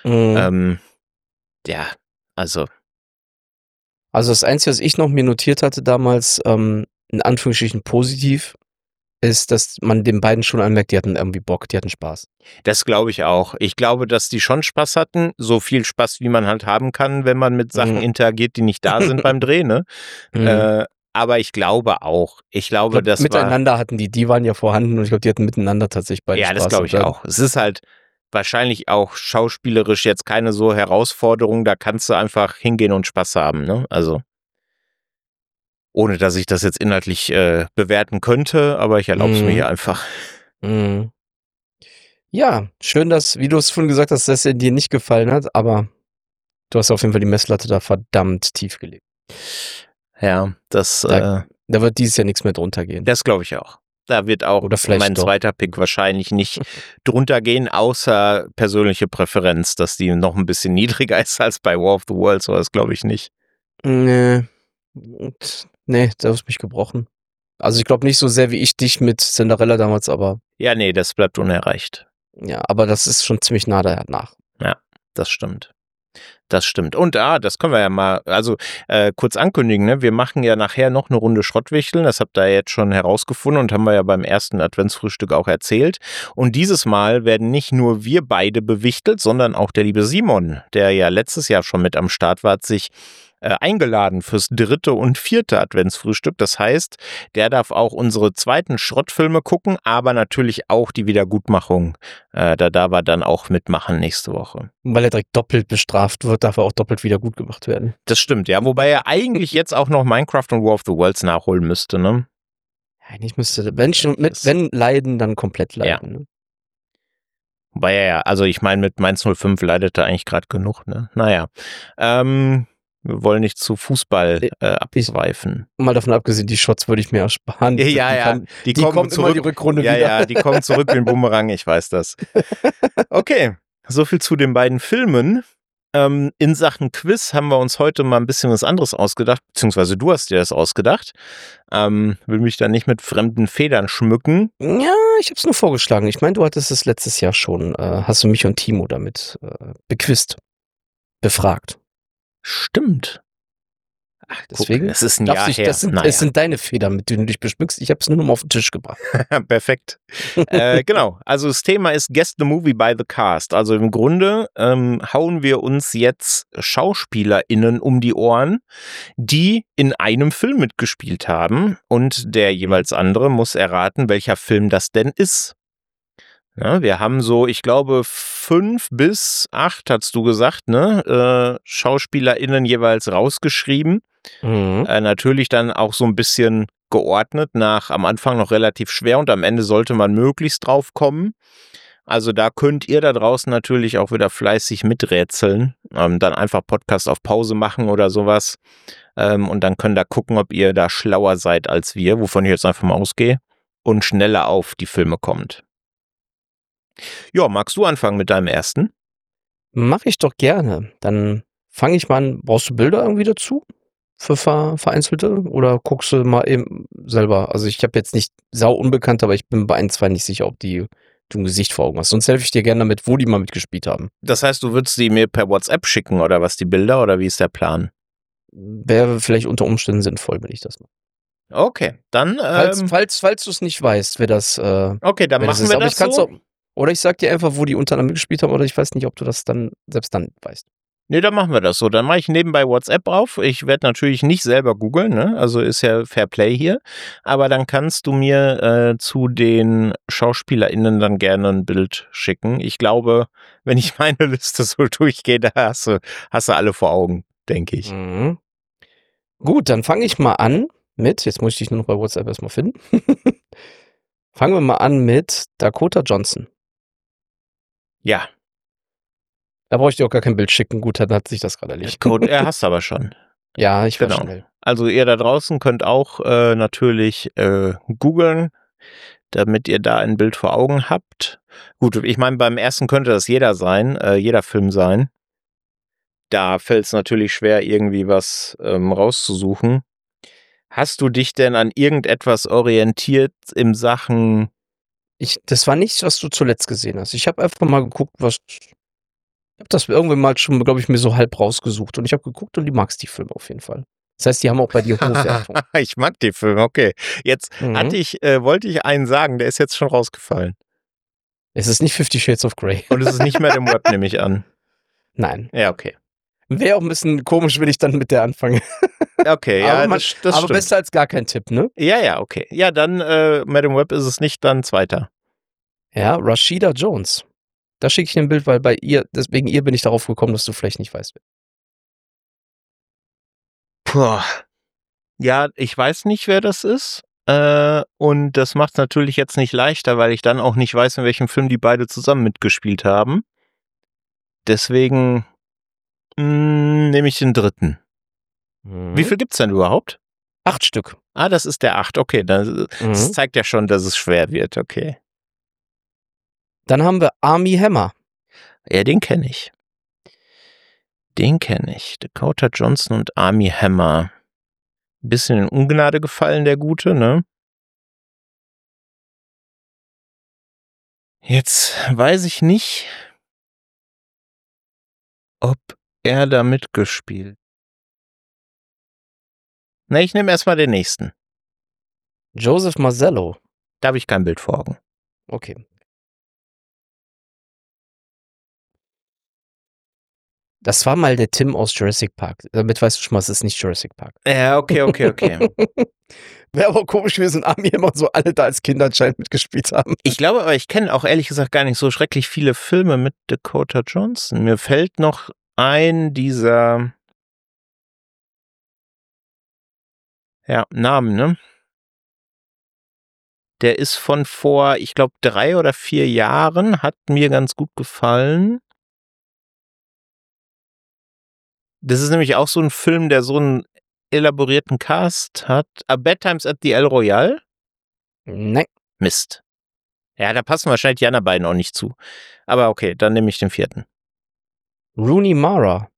Ja, also. Also das Einzige, was ich noch mir notiert hatte damals, in Anführungsstrichen positiv, ist, dass man den beiden schon anmerkt, die hatten irgendwie Bock, die hatten Spaß. Das glaube ich auch. Ich glaube, dass die schon Spaß hatten. So viel Spaß, wie man halt haben kann, wenn man mit Sachen interagiert, die nicht da sind beim Drehen, ne? Aber ich glaube auch. Ich glaube, das miteinander hatten die waren ja vorhanden und ich glaube, die hatten miteinander tatsächlich beide Spaß. Ja, das glaube ich auch. Es ist halt wahrscheinlich auch schauspielerisch jetzt keine so Herausforderung. Da kannst du einfach hingehen und Spaß haben, ne? Also. Ohne, dass ich das jetzt inhaltlich bewerten könnte, aber ich erlaube es mir hier einfach. Ja, schön, dass, wie du es vorhin gesagt hast, dass er dir nicht gefallen hat, aber du hast auf jeden Fall die Messlatte da verdammt tief gelegt. Ja, da wird dieses Jahr nichts mehr drunter gehen. Das glaube ich auch. Da wird auch mein zweiter Pick wahrscheinlich nicht drunter gehen, außer persönliche Präferenz, dass die noch ein bisschen niedriger ist als bei War of the Worlds, so das glaube ich nicht. Nee, da hast du mich gebrochen. Also ich glaube nicht so sehr wie ich dich mit Cinderella damals, aber... Ja, nee, das bleibt unerreicht. Ja, aber das ist schon ziemlich nah danach. Ja, das stimmt. Das stimmt. Und das können wir ja mal, also kurz ankündigen, ne? Wir machen ja nachher noch eine Runde Schrottwichteln, das habt ihr jetzt schon herausgefunden und haben wir ja beim ersten Adventsfrühstück auch erzählt. Und dieses Mal werden nicht nur wir beide bewichtelt, sondern auch der liebe Simon, der ja letztes Jahr schon mit am Start war, hat sich eingeladen fürs 3. und 4. Adventsfrühstück. Das heißt, der darf auch unsere zweiten Schrottfilme gucken, aber natürlich auch die Wiedergutmachung. Da darf er dann auch mitmachen nächste Woche. Weil er direkt doppelt bestraft wird, darf er auch doppelt wieder gut gemacht werden. Das stimmt, ja. Wobei er eigentlich jetzt auch noch Minecraft und War of the Worlds nachholen müsste, ne? Eigentlich müsste, wenn leiden, dann komplett leiden. Ja. Ne? Wobei also ich meine, mit Mainz 05 leidet er eigentlich gerade genug, ne? Naja. Wir wollen nicht zu Fußball abschweifen. Mal davon abgesehen, die Shots würde ich mir ersparen. Die kommen zurück. Immer die Rückrunde wieder. Ja, die kommen zurück wie ein Bumerang, ich weiß das. Okay, so viel zu den beiden Filmen. In Sachen Quiz haben wir uns heute mal ein bisschen was anderes ausgedacht, beziehungsweise du hast dir das ausgedacht. Will mich da nicht mit fremden Federn schmücken. Ja, ich habe es nur vorgeschlagen. Ich meine, du hattest es letztes Jahr schon, hast du mich und Timo damit bequizt, befragt. Stimmt. Ach, deswegen. Es ist ein Jahr her. Es sind deine Federn, mit denen du dich beschmückst. Ich habe es nur noch mal auf den Tisch gebracht. Perfekt. Genau. Also das Thema ist Guess the Movie by the Cast. Also im Grunde hauen wir uns jetzt SchauspielerInnen um die Ohren, die in einem Film mitgespielt haben und der jeweils andere muss erraten, welcher Film das denn ist. Ja, wir haben so, ich glaube, 5 bis 8, hast du gesagt, ne? SchauspielerInnen jeweils rausgeschrieben. Natürlich dann auch so ein bisschen geordnet nach am Anfang noch relativ schwer und am Ende sollte man möglichst drauf kommen. Also da könnt ihr da draußen natürlich auch wieder fleißig miträtseln. Dann einfach Podcast auf Pause machen oder sowas. Und dann könnt ihr gucken, ob ihr da schlauer seid als wir, wovon ich jetzt einfach mal ausgehe, und schneller auf die Filme kommt. Ja, magst du anfangen mit deinem ersten? Mach ich doch gerne. Dann fange ich mal an. Brauchst du Bilder irgendwie dazu? Für vereinzelte? Oder guckst du mal eben selber? Also ich habe jetzt nicht sau unbekannt, aber ich bin bei 1, 2 nicht sicher, ob du ein Gesicht vor Augen hast. Sonst helfe ich dir gerne damit, wo die mal mitgespielt haben. Das heißt, du würdest die mir per WhatsApp schicken oder was, die Bilder, oder wie ist der Plan? Wäre vielleicht unter Umständen sinnvoll, wenn ich das mache. Okay, dann... Falls du es nicht weißt, wer das... okay, dann machen wir das so. Oder ich sag dir einfach, wo die untereinander mitgespielt haben, oder ich weiß nicht, ob du das dann selbst dann weißt. Nee, dann machen wir das so. Dann mache ich nebenbei WhatsApp auf. Ich werde natürlich nicht selber googeln, ne? Also ist ja Fair Play hier. Aber dann kannst du mir zu den SchauspielerInnen dann gerne ein Bild schicken. Ich glaube, wenn ich meine Liste so durchgehe, da hast du alle vor Augen, denke ich. Mhm. Gut, dann fange ich mal an mit, jetzt muss ich dich nur noch bei WhatsApp erstmal finden. Fangen wir mal an mit Dakota Johnson. Ja. Da brauche ich dir auch gar kein Bild schicken. Gut, dann hat sich das gerade erledigt. Hast du aber schon. Ja, ich war schnell. Also ihr da draußen könnt auch natürlich googeln, damit ihr da ein Bild vor Augen habt. Gut, ich meine, beim ersten könnte das jeder Film sein. da fällt es natürlich schwer, irgendwie was rauszusuchen. Hast du dich denn an irgendetwas orientiert in Sachen... Das war nichts, was du zuletzt gesehen hast. Ich habe einfach mal geguckt, ich habe das irgendwann mal schon, glaube ich, mir so halb rausgesucht. Und ich habe geguckt und du magst die Filme auf jeden Fall. Das heißt, die haben auch bei dir hohe Wertung. Ich mag die Filme, okay. Jetzt wollte ich einen sagen, der ist jetzt schon rausgefallen. Es ist nicht 50 Shades of Grey. Und es ist nicht mehr im Web, nehme ich an. Nein. Ja, okay. Wäre auch ein bisschen komisch, wenn ich dann mit der anfange. Okay, ja, aber das aber stimmt. besser als gar kein Tipp, ne? Ja, okay. Ja, dann Madame Web ist es nicht, dann zweiter. Ja, Rashida Jones. Da schicke ich dir ein Bild, weil wegen ihr bin ich darauf gekommen, dass du vielleicht nicht weißt. Puh. Ja, ich weiß nicht, wer das ist. Und das macht es natürlich jetzt nicht leichter, weil ich dann auch nicht weiß, in welchem Film die beide zusammen mitgespielt haben. Deswegen nehme ich den dritten. Wie viel gibt's denn überhaupt? 8 Stück. Ah, das ist der 8. Okay, das zeigt ja schon, dass es schwer wird. Okay. Dann haben wir Armie Hammer. Ja, den kenne ich. Dakota Johnson und Armie Hammer. Bisschen in Ungnade gefallen, der Gute, ne? Jetzt weiß ich nicht, ob er da mitgespielt. Na, ich nehme erstmal den nächsten. Joseph Mazzello. Da habe ich kein Bild vor Augen. Okay. Das war mal der Tim aus Jurassic Park. Damit weißt du schon mal, es ist nicht Jurassic Park. Ja, okay. Wäre aber komisch gewesen, Armie immer so alle da als Kinder anscheinend mitgespielt haben. Ich glaube aber, ich kenne auch ehrlich gesagt gar nicht so schrecklich viele Filme mit Dakota Johnson. Mir fällt noch ein, dieser Namen, ne? Der ist von vor, ich glaube, 3 oder 4 Jahren, hat mir ganz gut gefallen. Das ist nämlich auch so ein Film, der so einen elaborierten Cast hat. A Bad Times at the El Royale? Nein. Mist. Ja, da passen wahrscheinlich die anderen beiden auch nicht zu. Aber okay, dann nehme ich den 4. Rooney Mara.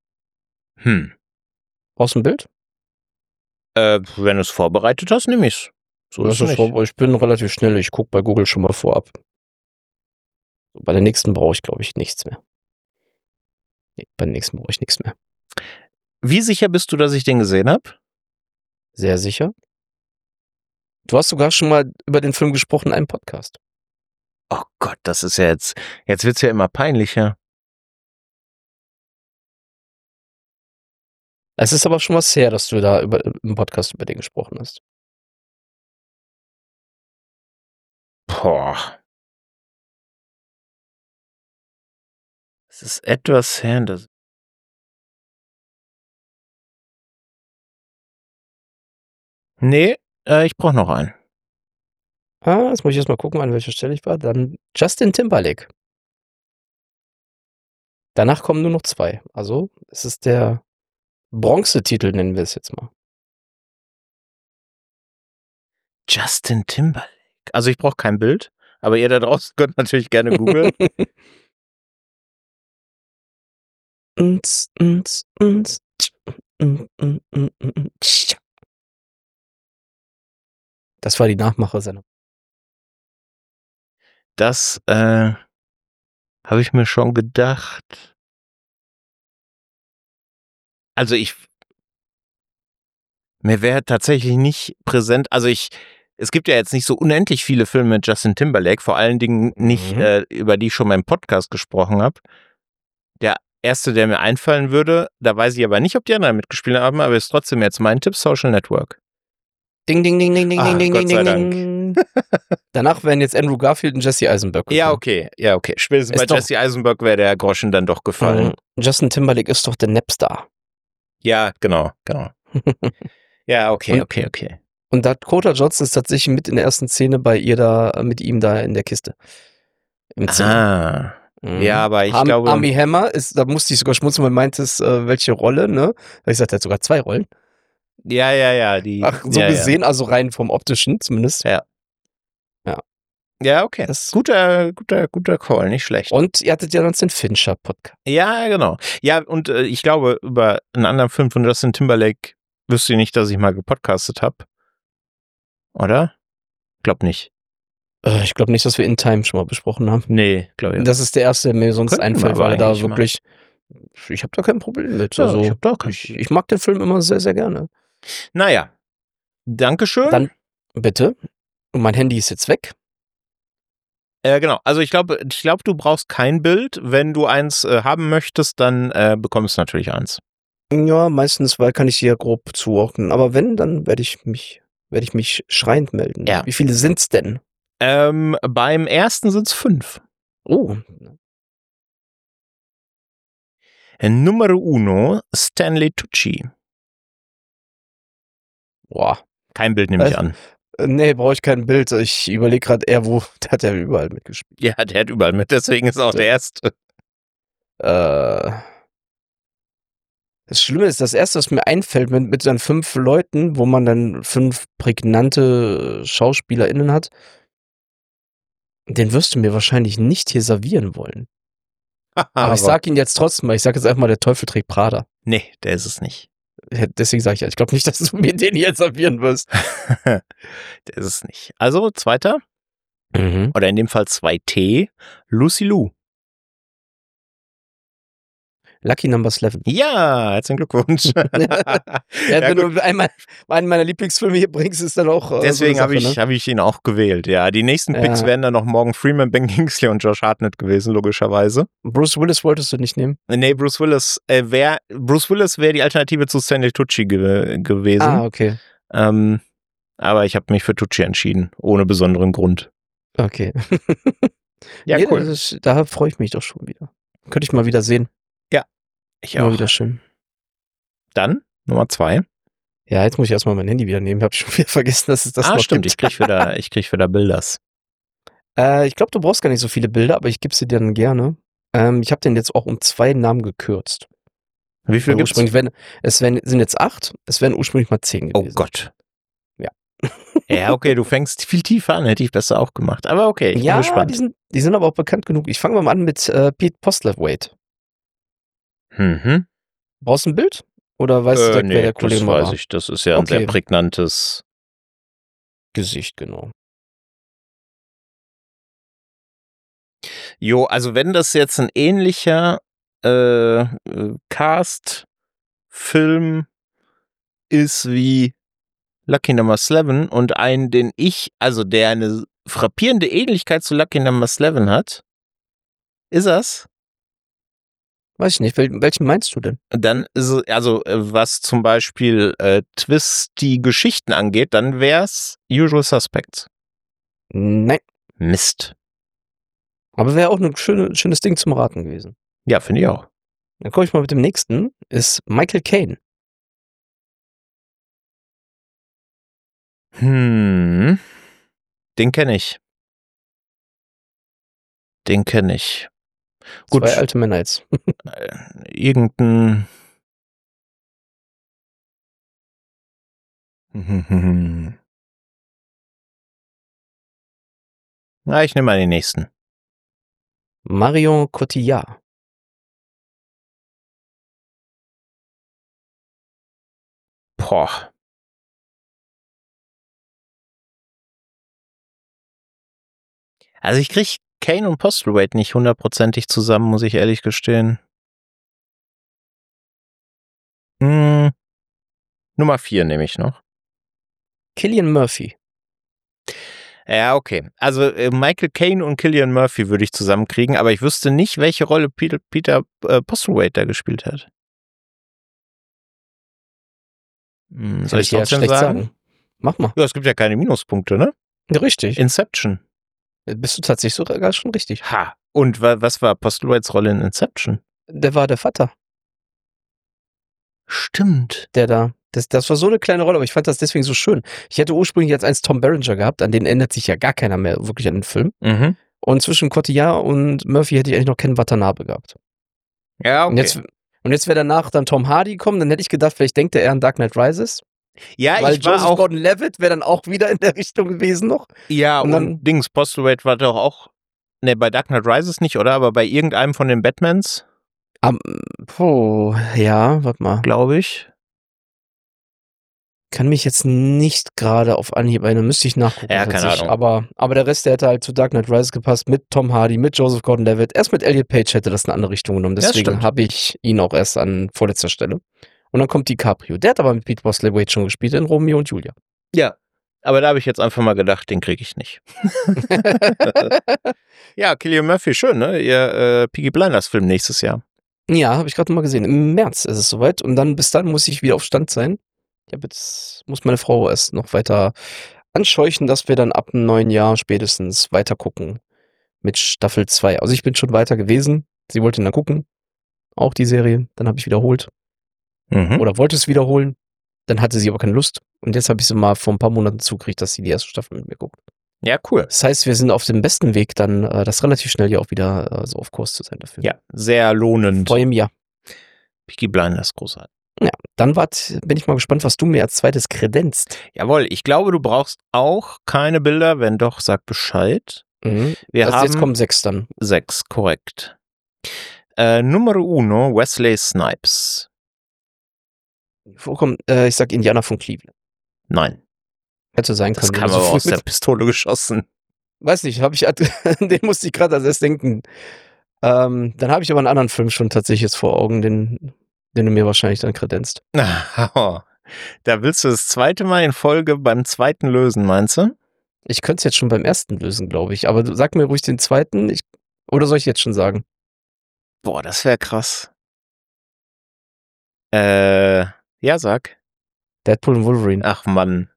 Aus dem Bild? Wenn du es vorbereitet hast, nehme ich's. So ist es nicht. Ich bin relativ schnell. Ich gucke bei Google schon mal vorab. Bei der nächsten brauche ich, glaube ich, nichts mehr. Nee, bei der nächsten brauche ich nichts mehr. Wie sicher bist du, dass ich den gesehen habe? Sehr sicher. Du hast sogar schon mal über den Film gesprochen in einem Podcast. Oh Gott, das ist ja jetzt wird's ja immer peinlicher. Es ist aber schon was her, dass du da im Podcast über den gesprochen hast. Boah. Es ist etwas her, das... Nee, ich brauche noch einen. Jetzt muss ich erst mal gucken, an welcher Stelle ich war. Dann Justin Timberlake. Danach kommen nur noch 2. Also, es ist der Bronzetitel, nennen wir es jetzt mal. Justin Timberlake. Also ich brauche kein Bild, aber ihr da draußen könnt natürlich gerne googeln. Das war die Nachmachersendung. Das habe ich mir schon gedacht. Also mir wäre tatsächlich nicht präsent, also es gibt ja jetzt nicht so unendlich viele Filme mit Justin Timberlake, vor allen Dingen nicht, über die ich schon mal im Podcast gesprochen habe. Der erste, der mir einfallen würde, da weiß ich aber nicht, ob die anderen mitgespielt haben, aber ist trotzdem jetzt mein Tipp, Social Network. Ding, ding, ding, ding, ding, ding, ding, Gott sei ding. Danach wären jetzt Andrew Garfield und Jesse Eisenberg gekommen. Ja, okay. Spätestens bei Jesse Eisenberg wäre der Groschen dann doch gefallen. Justin Timberlake ist doch der Napstar. Ja, genau. Ja, okay. Und Dakota Johnson ist tatsächlich mit in der ersten Szene mit ihm da in der Kiste. Im Zimmer. Ja, aber ich glaube... Armie Hammer da musste ich sogar schmunzeln, weil du meintest, welche Rolle, ne? Ich sagte, er hat sogar 2 Rollen. Ja. Gesehen, also rein vom Optischen zumindest. Ja. Ja, okay. Das- Guter Call, nicht schlecht. Und ihr hattet ja sonst den Fincher-Podcast. Ja, genau. Ja, und ich glaube, über einen anderen Film von Justin Timberlake wüsste ich nicht, dass ich mal gepodcastet habe. Oder? Glaub nicht. Ich glaube nicht, dass wir In Time schon mal besprochen haben. Nee, glaube ich. Das ist der erste, der mir sonst Könnten wir einfällt, aber weil er da eigentlich mal. wirklich. Ich habe da kein Problem mit. Ja, Also, ich hab da auch kein Problem. ich mag den Film immer sehr, sehr gerne. Naja. Dankeschön. Dann, bitte. Und mein Handy ist jetzt weg. Genau. Also ich glaube, du brauchst kein Bild. Wenn du eins haben möchtest, dann bekommst du natürlich eins. Ja, meistens, weil kann ich sie ja grob zuordnen. Aber wenn, dann werde ich mich schreiend melden. Ja. Wie viele sind's denn? Beim ersten sind es 5. Oh, Numero uno, Stanley Tucci. boah. Kein Bild nehme ich an. Nee, brauche ich kein Bild. Ich überlege gerade eher, der hat ja überall mitgespielt. Ja, der hat überall mit, deswegen ist auch der erste. Das Schlimme ist, das erste, was mir einfällt, mit dann 5 Leuten, wo man dann 5 prägnante SchauspielerInnen hat, den wirst du mir wahrscheinlich nicht hier servieren wollen. Aber ich sag ihn jetzt trotzdem mal, ich sag jetzt einfach mal, der Teufel trägt Prada. Nee, der ist es nicht. Deswegen sage ich ja, ich glaube nicht, dass du mir den hier servieren wirst. Der ist es nicht. Also, zweiter, oder in dem Fall 2T, Lucy Liu. Lucky Number 11. Ja, herzlichen Glückwunsch. Ja, wenn gut. du einmal einen meiner Lieblingsfilme hier bringst, ist dann auch Deswegen so eine Sache, hab ich ihn auch gewählt. Ja, die nächsten Picks Ja. wären dann noch Morgan Freeman, Ben Kingsley und Josh Hartnett gewesen, logischerweise. Bruce Willis wolltest du nicht nehmen? Nee, Bruce Willis wäre die Alternative zu Stanley Tucci gewesen. Ah, okay. Aber ich habe mich für Tucci entschieden, ohne besonderen Grund. Okay. Ja, Nee, cool. Da freue ich mich doch schon wieder. Könnte ich mal wieder sehen. Ich Immer auch. wieder schön. Dann Nummer 2. Ja, jetzt muss ich erstmal mein Handy wieder nehmen. Hab schon wieder vergessen, dass es das noch Stimmt, gibt. ich krieg wieder Bilders. Ich glaube, du brauchst gar nicht so viele Bilder, aber ich gebe sie dir dann gerne. Ich habe den jetzt auch um 2 Namen gekürzt. Wie viel Weil gibt's? ursprünglich sind jetzt 8, es wären ursprünglich mal 10 Oh gewesen. Gott. Ja. Ja, okay, du fängst viel tiefer an, hätte ich besser auch gemacht. Aber okay, ich bin Ja, gespannt. die sind aber auch bekannt genug. Ich fange mal an mit Pete Postlethwaite. Mhm. Brauchst du ein Bild? Oder weißt du, wer der Kollege das mal weiß war? ich. Das ist ja ein Okay. sehr prägnantes. Gesicht, genau. Jo, also wenn das jetzt ein ähnlicher Cast-Film ist wie Lucky Number 11 und einen, der eine frappierende Ähnlichkeit zu Lucky Number 11 hat, ist das? Weiß ich nicht. Welchen meinst du denn? Dann ist es, was zum Beispiel Twisty Geschichten angeht, dann wär's Usual Suspects. Nein. Mist. Aber wäre auch ein schönes Ding zum Raten gewesen. Ja, finde ich auch. Dann komme ich mal mit dem nächsten. Ist Michael Caine. Den kenne ich. Gut. 2 alte Männer jetzt. Irgendein. Na, ich nehme mal den nächsten. Marion Cotillard. Boah. Also ich krieg Caine und Postlethwaite nicht 100%ig zusammen, muss ich ehrlich gestehen. Nummer 4 nehme ich noch. Cillian Murphy. Ja, okay. Also Michael Caine und Cillian Murphy würde ich zusammenkriegen, aber ich wüsste nicht, welche Rolle Peter Postlethwaite da gespielt hat. Soll ich dir trotzdem schlecht sagen? Mach mal. Ja, es gibt ja keine Minuspunkte, ne? Richtig. Inception. Bist du tatsächlich sogar schon richtig. Ha. Und was war Postlethwaites Rolle in Inception? Der war der Vater, Stimmt. der da. Das war so eine kleine Rolle, aber ich fand das deswegen so schön. Ich hätte ursprünglich jetzt eins Tom Berenger gehabt, an den ändert sich ja gar keiner mehr wirklich an den Film. Mhm. Und zwischen Cotillard und Murphy hätte ich eigentlich noch Ken Watanabe gehabt. Ja, okay. Und jetzt wäre danach dann Tom Hardy gekommen, dann hätte ich gedacht, vielleicht denkt er eher an Dark Knight Rises. Ja, Weil ich war Joseph auch. Gordon-Levitt wäre dann auch wieder in der Richtung gewesen noch. Ja, Und und dann- Dings, Postlewaite war doch auch. Ne, bei Dark Knight Rises nicht, oder? Aber bei irgendeinem von den Batmans, Ja, warte mal. glaube ich. Kann mich jetzt nicht gerade auf Anhieb erinnern, müsste ich nachgucken. Ja, keine tatsächlich. Ahnung. Aber der Rest, der hätte halt zu Dark Knight Rises gepasst, mit Tom Hardy, mit Joseph Gordon-Levitt. Erst mit Elliot Page hätte das eine andere Richtung genommen. Ja, Deswegen stimmt. habe ich ihn auch erst an vorletzter Stelle. Und dann kommt DiCaprio. Der hat aber mit Pete Postlethwaite schon gespielt in Romeo und Julia. Ja. Aber da habe ich jetzt einfach mal gedacht, den kriege ich nicht. Ja, Cillian Murphy, schön, ne? Ihr Peaky Blinders-Film nächstes Jahr. Ja, habe ich gerade mal gesehen. Im März ist es soweit. Und dann bis dann muss ich wieder auf Stand sein. Ja, jetzt muss meine Frau erst noch weiter anscheuchen, dass wir dann ab dem neuen Jahr spätestens weiter gucken mit Staffel 2. Also ich bin schon weiter gewesen. Sie wollte dann gucken. Auch die Serie. Dann habe ich wiederholt. Mhm. Oder wollte es wiederholen. Dann hatte sie aber keine Lust. Und jetzt habe ich sie mal vor ein paar Monaten zugekriegt, dass sie die erste Staffel mit mir guckt. Ja, cool. Das heißt, wir sind auf dem besten Weg, dann das relativ schnell ja auch wieder so auf Kurs zu sein dafür. Ja, sehr lohnend. Vor einem Jahr. Peaky Blinders, großartig. Dann bin ich mal gespannt, was du mir als zweites kredenzt. Jawohl, ich glaube, du brauchst auch keine Bilder. Wenn doch, sag Bescheid. Wir Also haben jetzt kommen 6 dann. 6, korrekt. Numero 1, Wesley Snipes. Ich sag Indianer von Cleveland. Nein, Hätte sein das können. kam wenn du aber so früh aus der Pistole geschossen. Weiß nicht, den musste ich gerade als erst denken. Dann habe ich aber einen anderen Film schon tatsächlich jetzt vor Augen, den du mir wahrscheinlich dann kredenzt. Da willst du das zweite Mal in Folge beim zweiten lösen, meinst du? Ich könnte es jetzt schon beim ersten lösen, glaube ich. Aber sag mir ruhig den zweiten. Oder soll ich jetzt schon sagen? Boah, das wäre krass. Ja, sag. Deadpool und Wolverine. Ach Mann.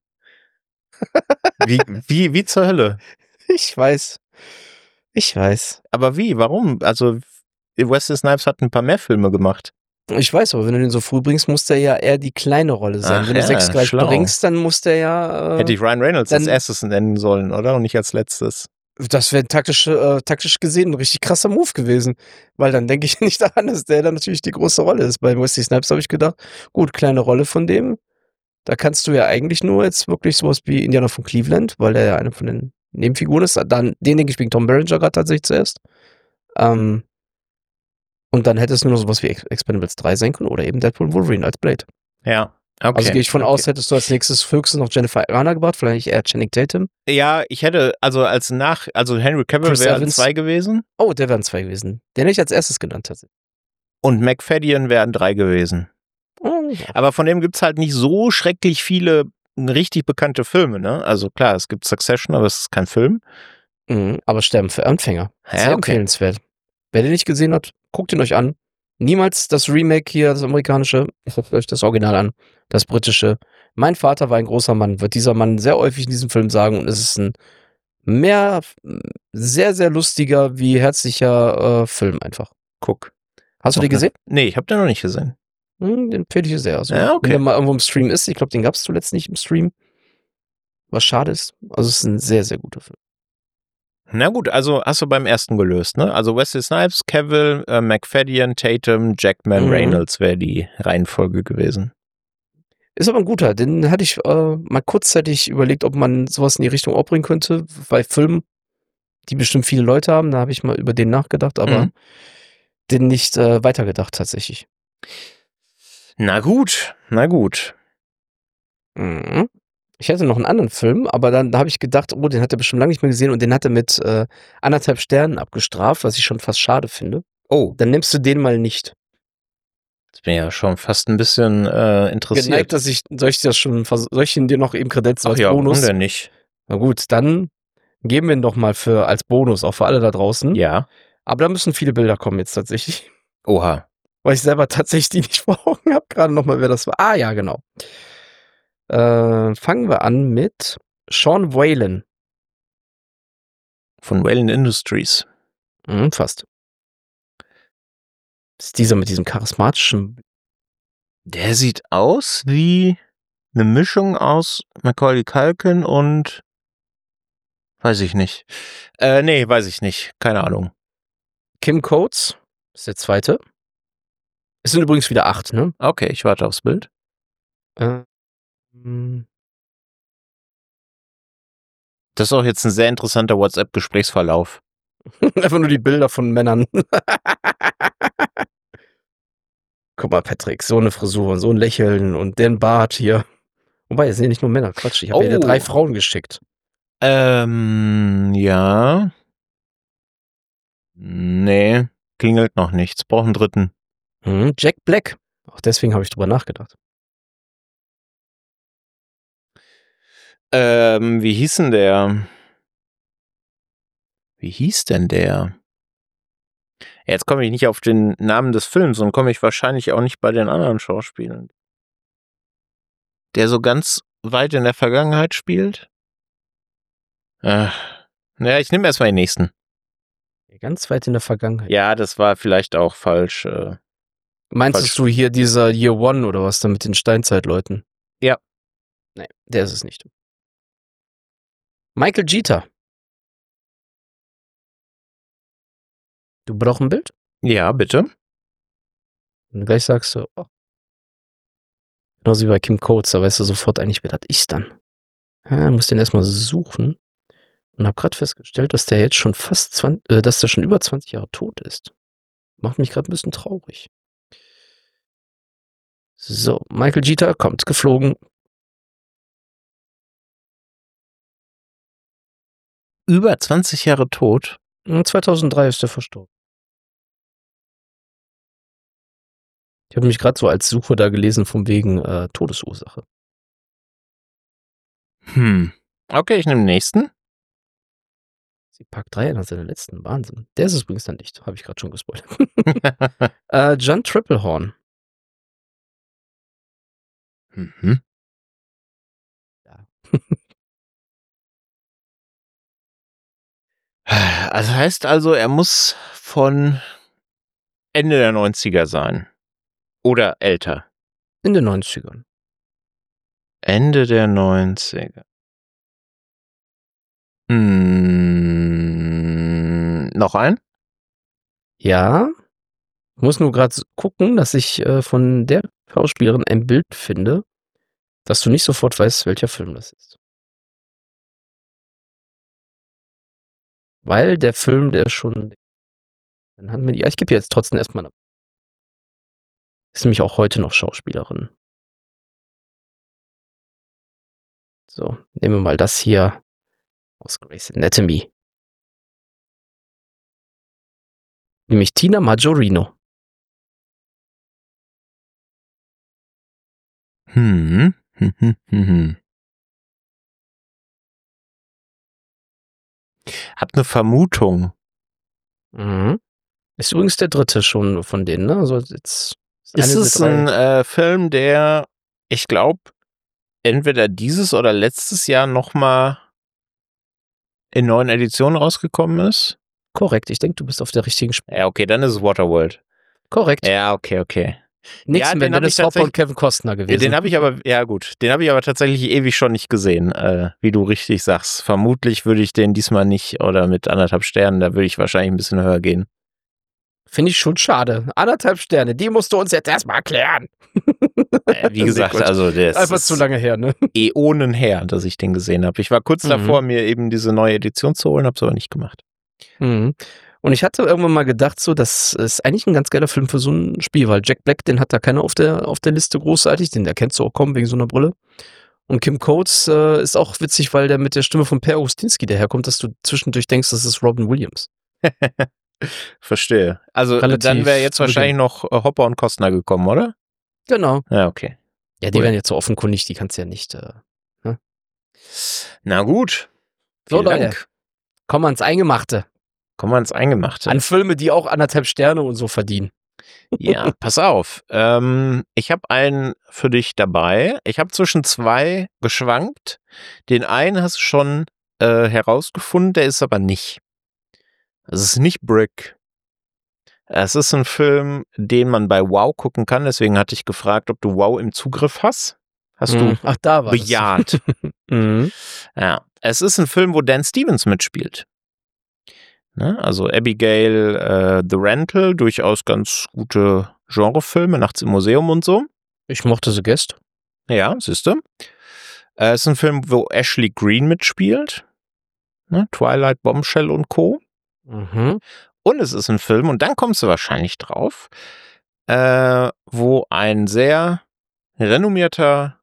Wie zur Hölle? Ich weiß. Aber wie? Warum? Also, Wesley Snipes hat ein paar mehr Filme gemacht. Ich weiß, aber wenn du den so früh bringst, muss der ja eher die kleine Rolle sein. Ach Wenn du ja, 6 gleich schlau. bringst, dann muss der ja. Hätte ich Ryan Reynolds als dann- erstes nennen sollen, oder? Und nicht als letztes. Das wäre taktisch gesehen ein richtig krasser Move gewesen. Weil dann denke ich nicht daran, dass der dann natürlich die große Rolle ist. Bei Wesley Snipes habe ich gedacht, gut, kleine Rolle von dem. Da kannst du ja eigentlich nur jetzt wirklich sowas wie Indianer von Cleveland, weil der ja eine von den Nebenfiguren ist. Dann, den denke ich wegen Tom Berenger gerade tatsächlich zuerst. Und dann hätte es nur noch sowas wie Expendables 3 sein können oder eben Deadpool und Wolverine als Blade. Ja, okay. Also gehe ich von aus, hättest du als nächstes höchstens noch Jennifer Garner gebracht, vielleicht eher Channing Tatum. Ja, ich hätte, also Henry Cavill Chris wäre Evans. 2 gewesen Oh, der wären 2 gewesen. Den hätte ich als erstes genannt tatsächlich. und McFadden wären 3 gewesen. Oh. Aber von dem gibt's halt nicht so schrecklich viele richtig bekannte Filme, ne? Also klar, es gibt Succession, aber es ist kein Film. Aber Sterben für Anfänger. Ja, Sehr okay. empfehlenswert. Wer den nicht gesehen hat, guckt ihn euch an. Niemals das Remake hier, das amerikanische. Guckt euch das Original an. Das britische. Mein Vater war ein großer Mann, wird dieser Mann sehr häufig in diesem Film sagen. Und es ist ein sehr, sehr lustiger wie herzlicher Film einfach. Guck. Hast du den gesehen? Nee, ich habe den noch nicht gesehen. Den empfehle ich dir sehr. Also, Ja, okay. wenn der mal irgendwo im Stream ist, ich glaube, den gab es zuletzt nicht im Stream. Was schade ist. Also es ist ein sehr, sehr guter Film. Na gut, also hast du beim ersten gelöst, ne? Also Wesley Snipes, Cavill, McFadden, Tatum, Jackman, Reynolds wäre die Reihenfolge gewesen. Ist aber ein guter. Den hatte ich mal kurzzeitig überlegt, ob man sowas in die Richtung auch bringen könnte. Bei Filmen, die bestimmt viele Leute haben, da habe ich mal über den nachgedacht, aber den nicht weitergedacht tatsächlich. Na gut. Mhm. Ich hätte noch einen anderen Film, aber dann habe ich gedacht, oh, den hat er bestimmt lange nicht mehr gesehen und den hat er mit 1,5 Sternen abgestraft, was ich schon fast schade finde. Oh, Dann nimmst du den mal nicht. jetzt bin ich ja schon fast ein bisschen interessiert. Geneigt, soll ich ihn dir noch eben kredenzen Ach als ja, warum Bonus? denn nicht? Na gut, dann geben wir ihn doch mal als Bonus, auch für alle da draußen. Ja. Aber da müssen viele Bilder kommen jetzt tatsächlich. Oha. Weil ich selber tatsächlich die nicht vor Augen habe. Gerade nochmal, wer das war. Ah, ja, genau. Fangen wir an mit Sean Whalen. Von Whalen Industries. Fast. Das ist dieser mit diesem charismatischen. Der sieht aus wie eine Mischung aus Macaulay Culkin und weiß ich nicht. Nee, weiß ich nicht. Keine Ahnung. Kim Coates. Ist der zweite. Es sind übrigens wieder 8, ne? Okay, ich warte aufs Bild. Äh, Das ist auch jetzt ein sehr interessanter WhatsApp-Gesprächsverlauf. Einfach nur die Bilder von Männern. Guck mal, Patrick, so eine Frisur und so ein Lächeln und den Bart hier. Wobei, es sind ja nicht nur Männer, Quatsch. Ich habe ja 3 Frauen geschickt. Ja. Nee, klingelt noch nichts. Braucht einen dritten. Jack Black. Auch deswegen habe ich drüber nachgedacht. Wie hieß denn der? Wie hieß denn der? Jetzt komme ich nicht auf den Namen des Films und komme ich wahrscheinlich auch nicht bei den anderen Schauspielern. Der so ganz weit in der Vergangenheit spielt? Ja, ich nehme erstmal den nächsten. Ganz weit in der Vergangenheit. Ja, das war vielleicht auch falsch. Meinst du hier dieser Year One oder was da mit den Steinzeitleuten? Ja. Nee, der ist es nicht. Michael Jeter. Du brauchst ein Bild? Ja, bitte. Und gleich sagst du, oh. Genauso wie bei Kim Coates, da weißt du sofort eigentlich, wer das ist dann. Ja, muss den erstmal suchen. Und habe gerade festgestellt, dass der jetzt schon dass der schon über 20 Jahre tot ist. Macht mich gerade ein bisschen traurig. So, Michael Jeter kommt geflogen. Über 20 Jahre tot? 2003 ist er verstorben. Ich habe mich gerade so als Suche da gelesen, von wegen Todesursache. Okay, ich nehme den nächsten. Sie packt 3 nach seiner letzten. Wahnsinn. Der ist es übrigens dann nicht. Habe ich gerade schon gespoilert. John Triplehorn. Ja. Also heißt also, er muss von Ende der 90er sein. Oder älter. In den 90ern. Ende der 90er. Noch ein? Ja. Ich muss nur gerade gucken, dass ich von der Schauspielerin ein Bild finde, dass du nicht sofort weißt, welcher Film das ist. Weil der Film, der schon. Dann hatten wir ich gebe jetzt trotzdem erstmal eine. Ist nämlich auch heute noch Schauspielerin. So, nehmen wir mal das hier aus Grey's Anatomy. Nämlich Tina Majorino. Hab eine Vermutung. Ist übrigens der dritte schon von denen, ne? Also jetzt ist es ein Film, der, ich glaube, entweder dieses oder letztes Jahr nochmal in neuen Editionen rausgekommen ist? Korrekt, ich denke, du bist auf der richtigen Spur. Ja, okay, dann ist es Waterworld. Korrekt. Ja, okay. Nixon, wenn Dennis Hopper und Kevin Costner gewesen. Den habe ich aber, ja gut, den habe ich aber tatsächlich ewig schon nicht gesehen, wie du richtig sagst. Vermutlich würde ich den diesmal nicht, oder mit 1,5 Sternen, da würde ich wahrscheinlich ein bisschen höher gehen. Finde ich schon schade. 1,5 Sterne, die musst du uns jetzt erstmal erklären. Wie gesagt, also der ist einfach zu lange her, ne? Äonen her, dass ich den gesehen habe. Ich war kurz davor, mir eben diese neue Edition zu holen, habe es aber nicht gemacht. Und ich hatte irgendwann mal gedacht, so, das ist eigentlich ein ganz geiler Film für so ein Spiel, weil Jack Black, den hat da keiner auf der Liste großartig, den erkennst du auch kaum wegen so einer Brille. Und Kim Coates ist auch witzig, weil der mit der Stimme von Per Ustinski daherkommt, dass du zwischendurch denkst, das ist Robin Williams. Verstehe. Also dann wäre jetzt wahrscheinlich noch Hopper und Costner gekommen, oder? Genau. Ja, okay. Ja, die werden jetzt so offenkundig, die kannst du ja nicht. Ne? Na gut. So, Leute, kommen wir ans Eingemachte. An Filme, die auch 1,5 Sterne und so verdienen. Ja, pass auf. Ich habe einen für dich dabei. Ich habe zwischen 2 geschwankt. Den einen hast du schon herausgefunden, der ist aber nicht. Es ist nicht Brick. Es ist ein Film, den man bei Wow gucken kann. Deswegen hatte ich gefragt, ob du Wow im Zugriff hast. Hast du bejaht. Ja, es ist ein Film, wo Dan Stevens mitspielt. Ne? Also Abigail, The Rental, durchaus ganz gute Genrefilme, Nachts im Museum und so. Ich mochte The Guest. Ja, siehst du. Es ist ein Film, wo Ashley Greene mitspielt. Ne? Twilight, Bombshell und Co. Mhm. Und es ist ein Film, und dann kommst du wahrscheinlich drauf, wo ein sehr renommierter,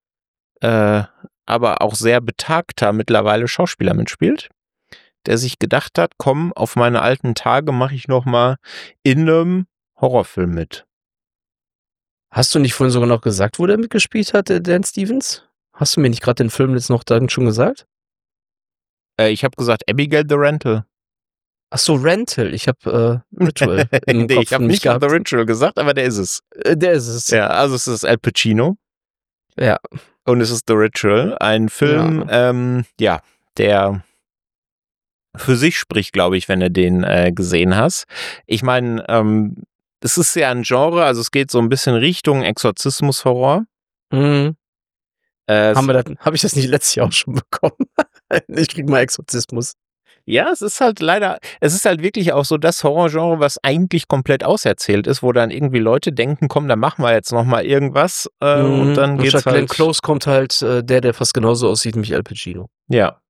aber auch sehr betagter mittlerweile Schauspieler mitspielt, der sich gedacht hat, komm, auf meine alten Tage mache ich noch mal in einem Horrorfilm mit. Hast du nicht vorhin sogar noch gesagt, wo der mitgespielt hat, der Dan Stevens? Hast du mir nicht gerade den Film jetzt noch dann schon gesagt? Ich habe gesagt Abigail the Rental. Ach so, Rental. Ich habe Ritual im Nee, Kopf ich habe nicht nicht gehabt. The Ritual gesagt, aber der ist es. Der ist es. Ja, also es ist Al Pacino. Ja. Und es ist The Ritual, ein Film, der für sich spricht, glaube ich, wenn du den gesehen hast. Ich meine, es ist ja ein Genre, also es geht so ein bisschen Richtung Exorzismus-Horror. Mhm. Habe ich das nicht letztes Jahr auch schon bekommen? Ich krieg mal Exorzismus. Ja, es ist halt wirklich auch so das Horrorgenre, was eigentlich komplett auserzählt ist, wo dann irgendwie Leute denken, komm, dann machen wir jetzt noch mal irgendwas und dann geht's statt halt. Glenn Close kommt halt der fast genauso aussieht wie Al Pacino. Ja.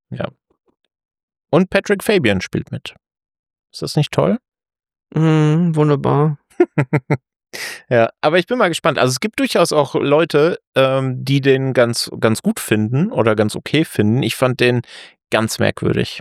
Und Patrick Fabian spielt mit. Ist das nicht toll? Wunderbar. Ja, aber ich bin mal gespannt. Also es gibt durchaus auch Leute, die den ganz, ganz gut finden oder ganz okay finden. Ich fand den ganz merkwürdig.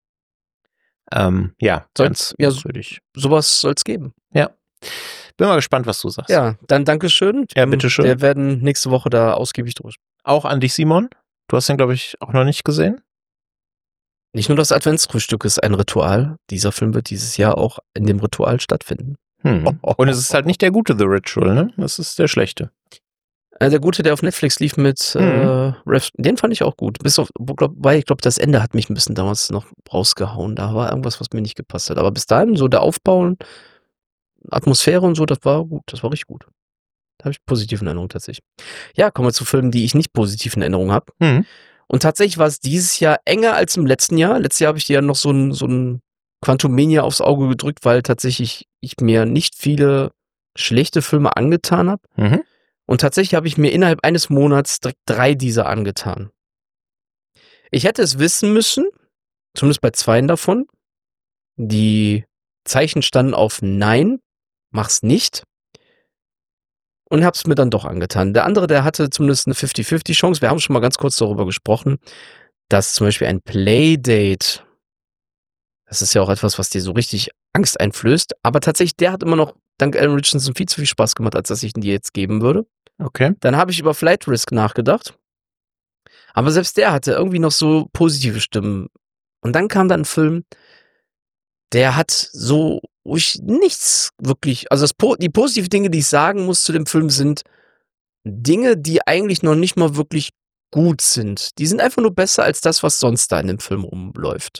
Ganz merkwürdig. Sowas soll es geben. Ja. Bin mal gespannt, was du sagst. Ja, dann Dankeschön. Ja, bitteschön. Wir werden nächste Woche da ausgiebig drüber sprechen. Auch an dich, Simon. Du hast den, glaube ich, auch noch nicht gesehen. Nicht nur das Adventsfrühstück ist ein Ritual. Dieser Film wird dieses Jahr auch in dem Ritual stattfinden. Und es ist halt nicht der gute The Ritual, ne? Das ist der schlechte. Der gute, der auf Netflix lief mit den fand ich auch gut. Weil ich glaube, das Ende hat mich ein bisschen damals noch rausgehauen. Da war irgendwas, was mir nicht gepasst hat. Aber bis dahin, so der Aufbau und Atmosphäre und so, das war gut. Das war richtig gut. Da habe ich positive Erinnerungen tatsächlich. Ja, kommen wir zu Filmen, die ich nicht positiv in Erinnerung habe. Und tatsächlich war es dieses Jahr enger als im letzten Jahr. Letztes Jahr habe ich dir ja noch so ein Quantumania aufs Auge gedrückt, weil tatsächlich ich mir nicht viele schlechte Filme angetan habe. Und tatsächlich habe ich mir innerhalb eines Monats direkt 3 dieser angetan. Ich hätte es wissen müssen, zumindest bei 2 davon. Die Zeichen standen auf Nein, mach's nicht. Und hab's mir dann doch angetan. Der andere, der hatte zumindest eine 50-50 Chance. Wir haben schon mal ganz kurz darüber gesprochen, dass zum Beispiel ein Playdate, das ist ja auch etwas, was dir so richtig Angst einflößt, aber tatsächlich, der hat immer noch dank Alan Richardson viel zu viel Spaß gemacht, als dass ich ihn dir jetzt geben würde. Okay. Dann habe ich über Flight Risk nachgedacht, aber selbst der hatte irgendwie noch so positive Stimmen. Und dann kam dann ein Film, der hat so nichts wirklich, also die positiven Dinge, die ich sagen muss zu dem Film, sind Dinge, die eigentlich noch nicht mal wirklich gut sind. Die sind einfach nur besser als das, was sonst da in dem Film rumläuft.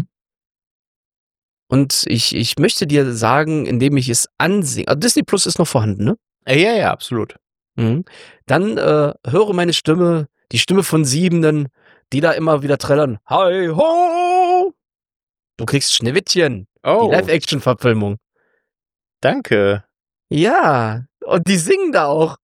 Und ich möchte dir sagen, indem ich es ansinge, also Disney Plus ist noch vorhanden, ne? Ja, absolut. Dann höre meine Stimme, die Stimme von Siebenden, die da immer wieder trällern. Hi ho! Du kriegst Schneewittchen. Oh. Die Live-Action-Verfilmung. Danke. Ja, und die singen da auch.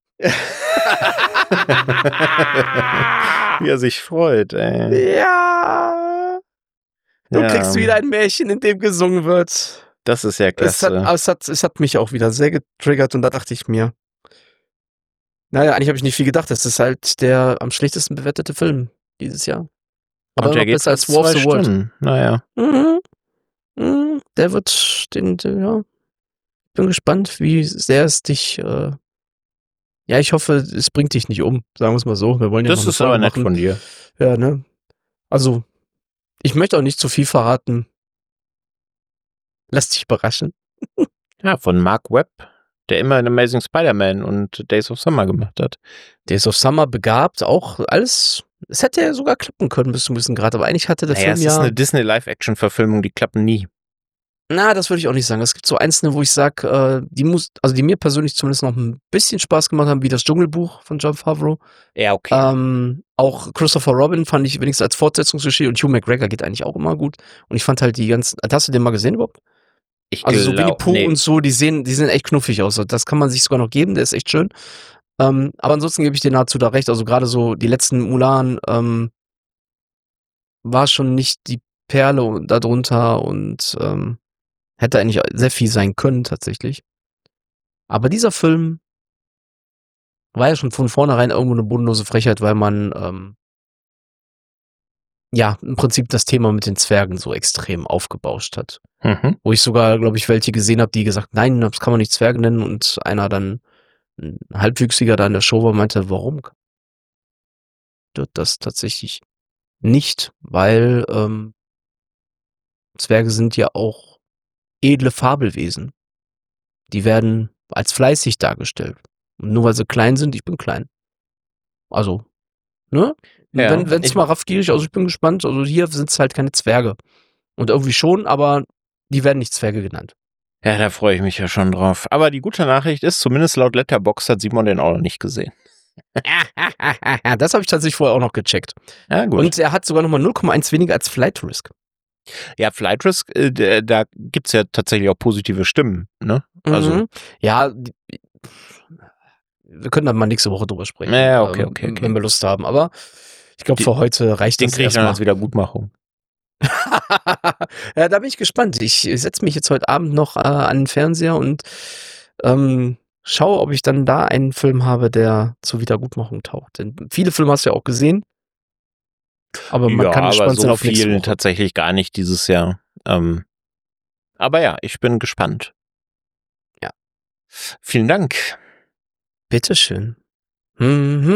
Wie er sich freut, ey. Ja. Du kriegst wieder ein Märchen, in dem gesungen wird. Das ist ja klasse. Es hat mich auch wieder sehr getriggert und da dachte ich mir, naja, eigentlich habe ich nicht viel gedacht. Das ist halt der am schlechtesten bewertete Film dieses Jahr. Aber und der geht besser als War of the World. Naja. Der wird ja. Ich bin gespannt, wie sehr es dich. Ja, ich hoffe, es bringt dich nicht um. Sagen wir es mal so. Wir wollen ja das noch ist aber nett von dir. Ja, ne? Also, ich möchte auch nicht zu viel verraten. Lass dich überraschen. Ja, von Mark Webb, der immer in Amazing Spider-Man und Days of Summer gemacht hat. Days of Summer begabt, auch alles. Es hätte ja sogar klappen können bis zu ein bisschen gerade, aber eigentlich hatte der Film es ist eine Disney Live-Action-Verfilmung, die klappen nie. Na, das würde ich auch nicht sagen. Es gibt so einzelne, wo ich sage, die mir persönlich zumindest noch ein bisschen Spaß gemacht haben, wie das Dschungelbuch von Jon Favreau. Ja, okay. Auch Christopher Robin fand ich wenigstens als Fortsetzungsregie und Hugh McGregor geht eigentlich auch immer gut. Und ich fand halt die ganzen, hast du den mal gesehen überhaupt? So Winnie Pooh und so, die sehen echt knuffig aus. Das kann man sich sogar noch geben, der ist echt schön. Aber ansonsten gebe ich dir nahezu da recht. Also gerade so die letzten Mulan war schon nicht die Perle darunter und hätte eigentlich sehr viel sein können tatsächlich. Aber dieser Film war ja schon von vornherein irgendwo eine bodenlose Frechheit, weil man ja im Prinzip das Thema mit den Zwergen so extrem aufgebauscht hat. Mhm. Wo ich sogar, glaube ich, welche gesehen habe, die gesagt, nein, das kann man nicht Zwerge nennen und einer dann, ein Halbwüchsiger da in der Show war, meinte, warum das tatsächlich nicht? Weil Zwerge sind ja auch edle Fabelwesen. Die werden als fleißig dargestellt. Und nur weil sie klein sind, ich bin klein. Also, ne? Ja, Wenn's mal raffgierig, also ich bin gespannt. Also hier sind es halt keine Zwerge. Und irgendwie schon, aber die werden nicht Zwerge genannt. Ja, da freue ich mich ja schon drauf. Aber die gute Nachricht ist, zumindest laut Letterboxd hat Simon den auch noch nicht gesehen. Das habe ich tatsächlich vorher auch noch gecheckt. Ja, gut. Und er hat sogar nochmal 0,1 weniger als Flight Risk. Ja, Flight Risk, da gibt's ja tatsächlich auch positive Stimmen, ne? Also, ja, wir können dann mal nächste Woche drüber sprechen. Ja, okay. Wenn wir Lust haben. Aber ich glaube, für heute reicht den das krieg ich dann erstmal. als Wiedergutmachung. Ja, da bin ich gespannt. Ich setze mich jetzt heute Abend noch an den Fernseher und schaue, ob ich dann da einen Film habe, der zur Wiedergutmachung taucht. Denn viele Filme hast du ja auch gesehen. Aber man kann gespannt sein auf nächste Woche. Tatsächlich gar nicht dieses Jahr. Aber ja, ich bin gespannt. Ja. Vielen Dank. Bitteschön. Ja,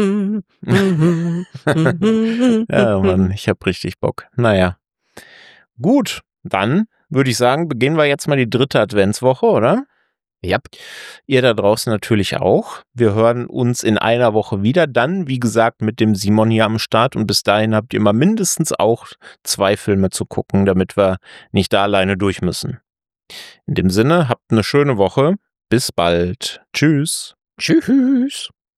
Mann, ich habe richtig Bock. Naja. Gut, dann würde ich sagen, beginnen wir jetzt mal die 3. Adventswoche, oder? Ja. Ihr da draußen natürlich auch. Wir hören uns in einer Woche wieder. Dann, wie gesagt, mit dem Simon hier am Start. Und bis dahin habt ihr immer mindestens auch 2 Filme zu gucken, damit wir nicht da alleine durch müssen. In dem Sinne, habt eine schöne Woche. Bis bald. Tschüss. Tschüss.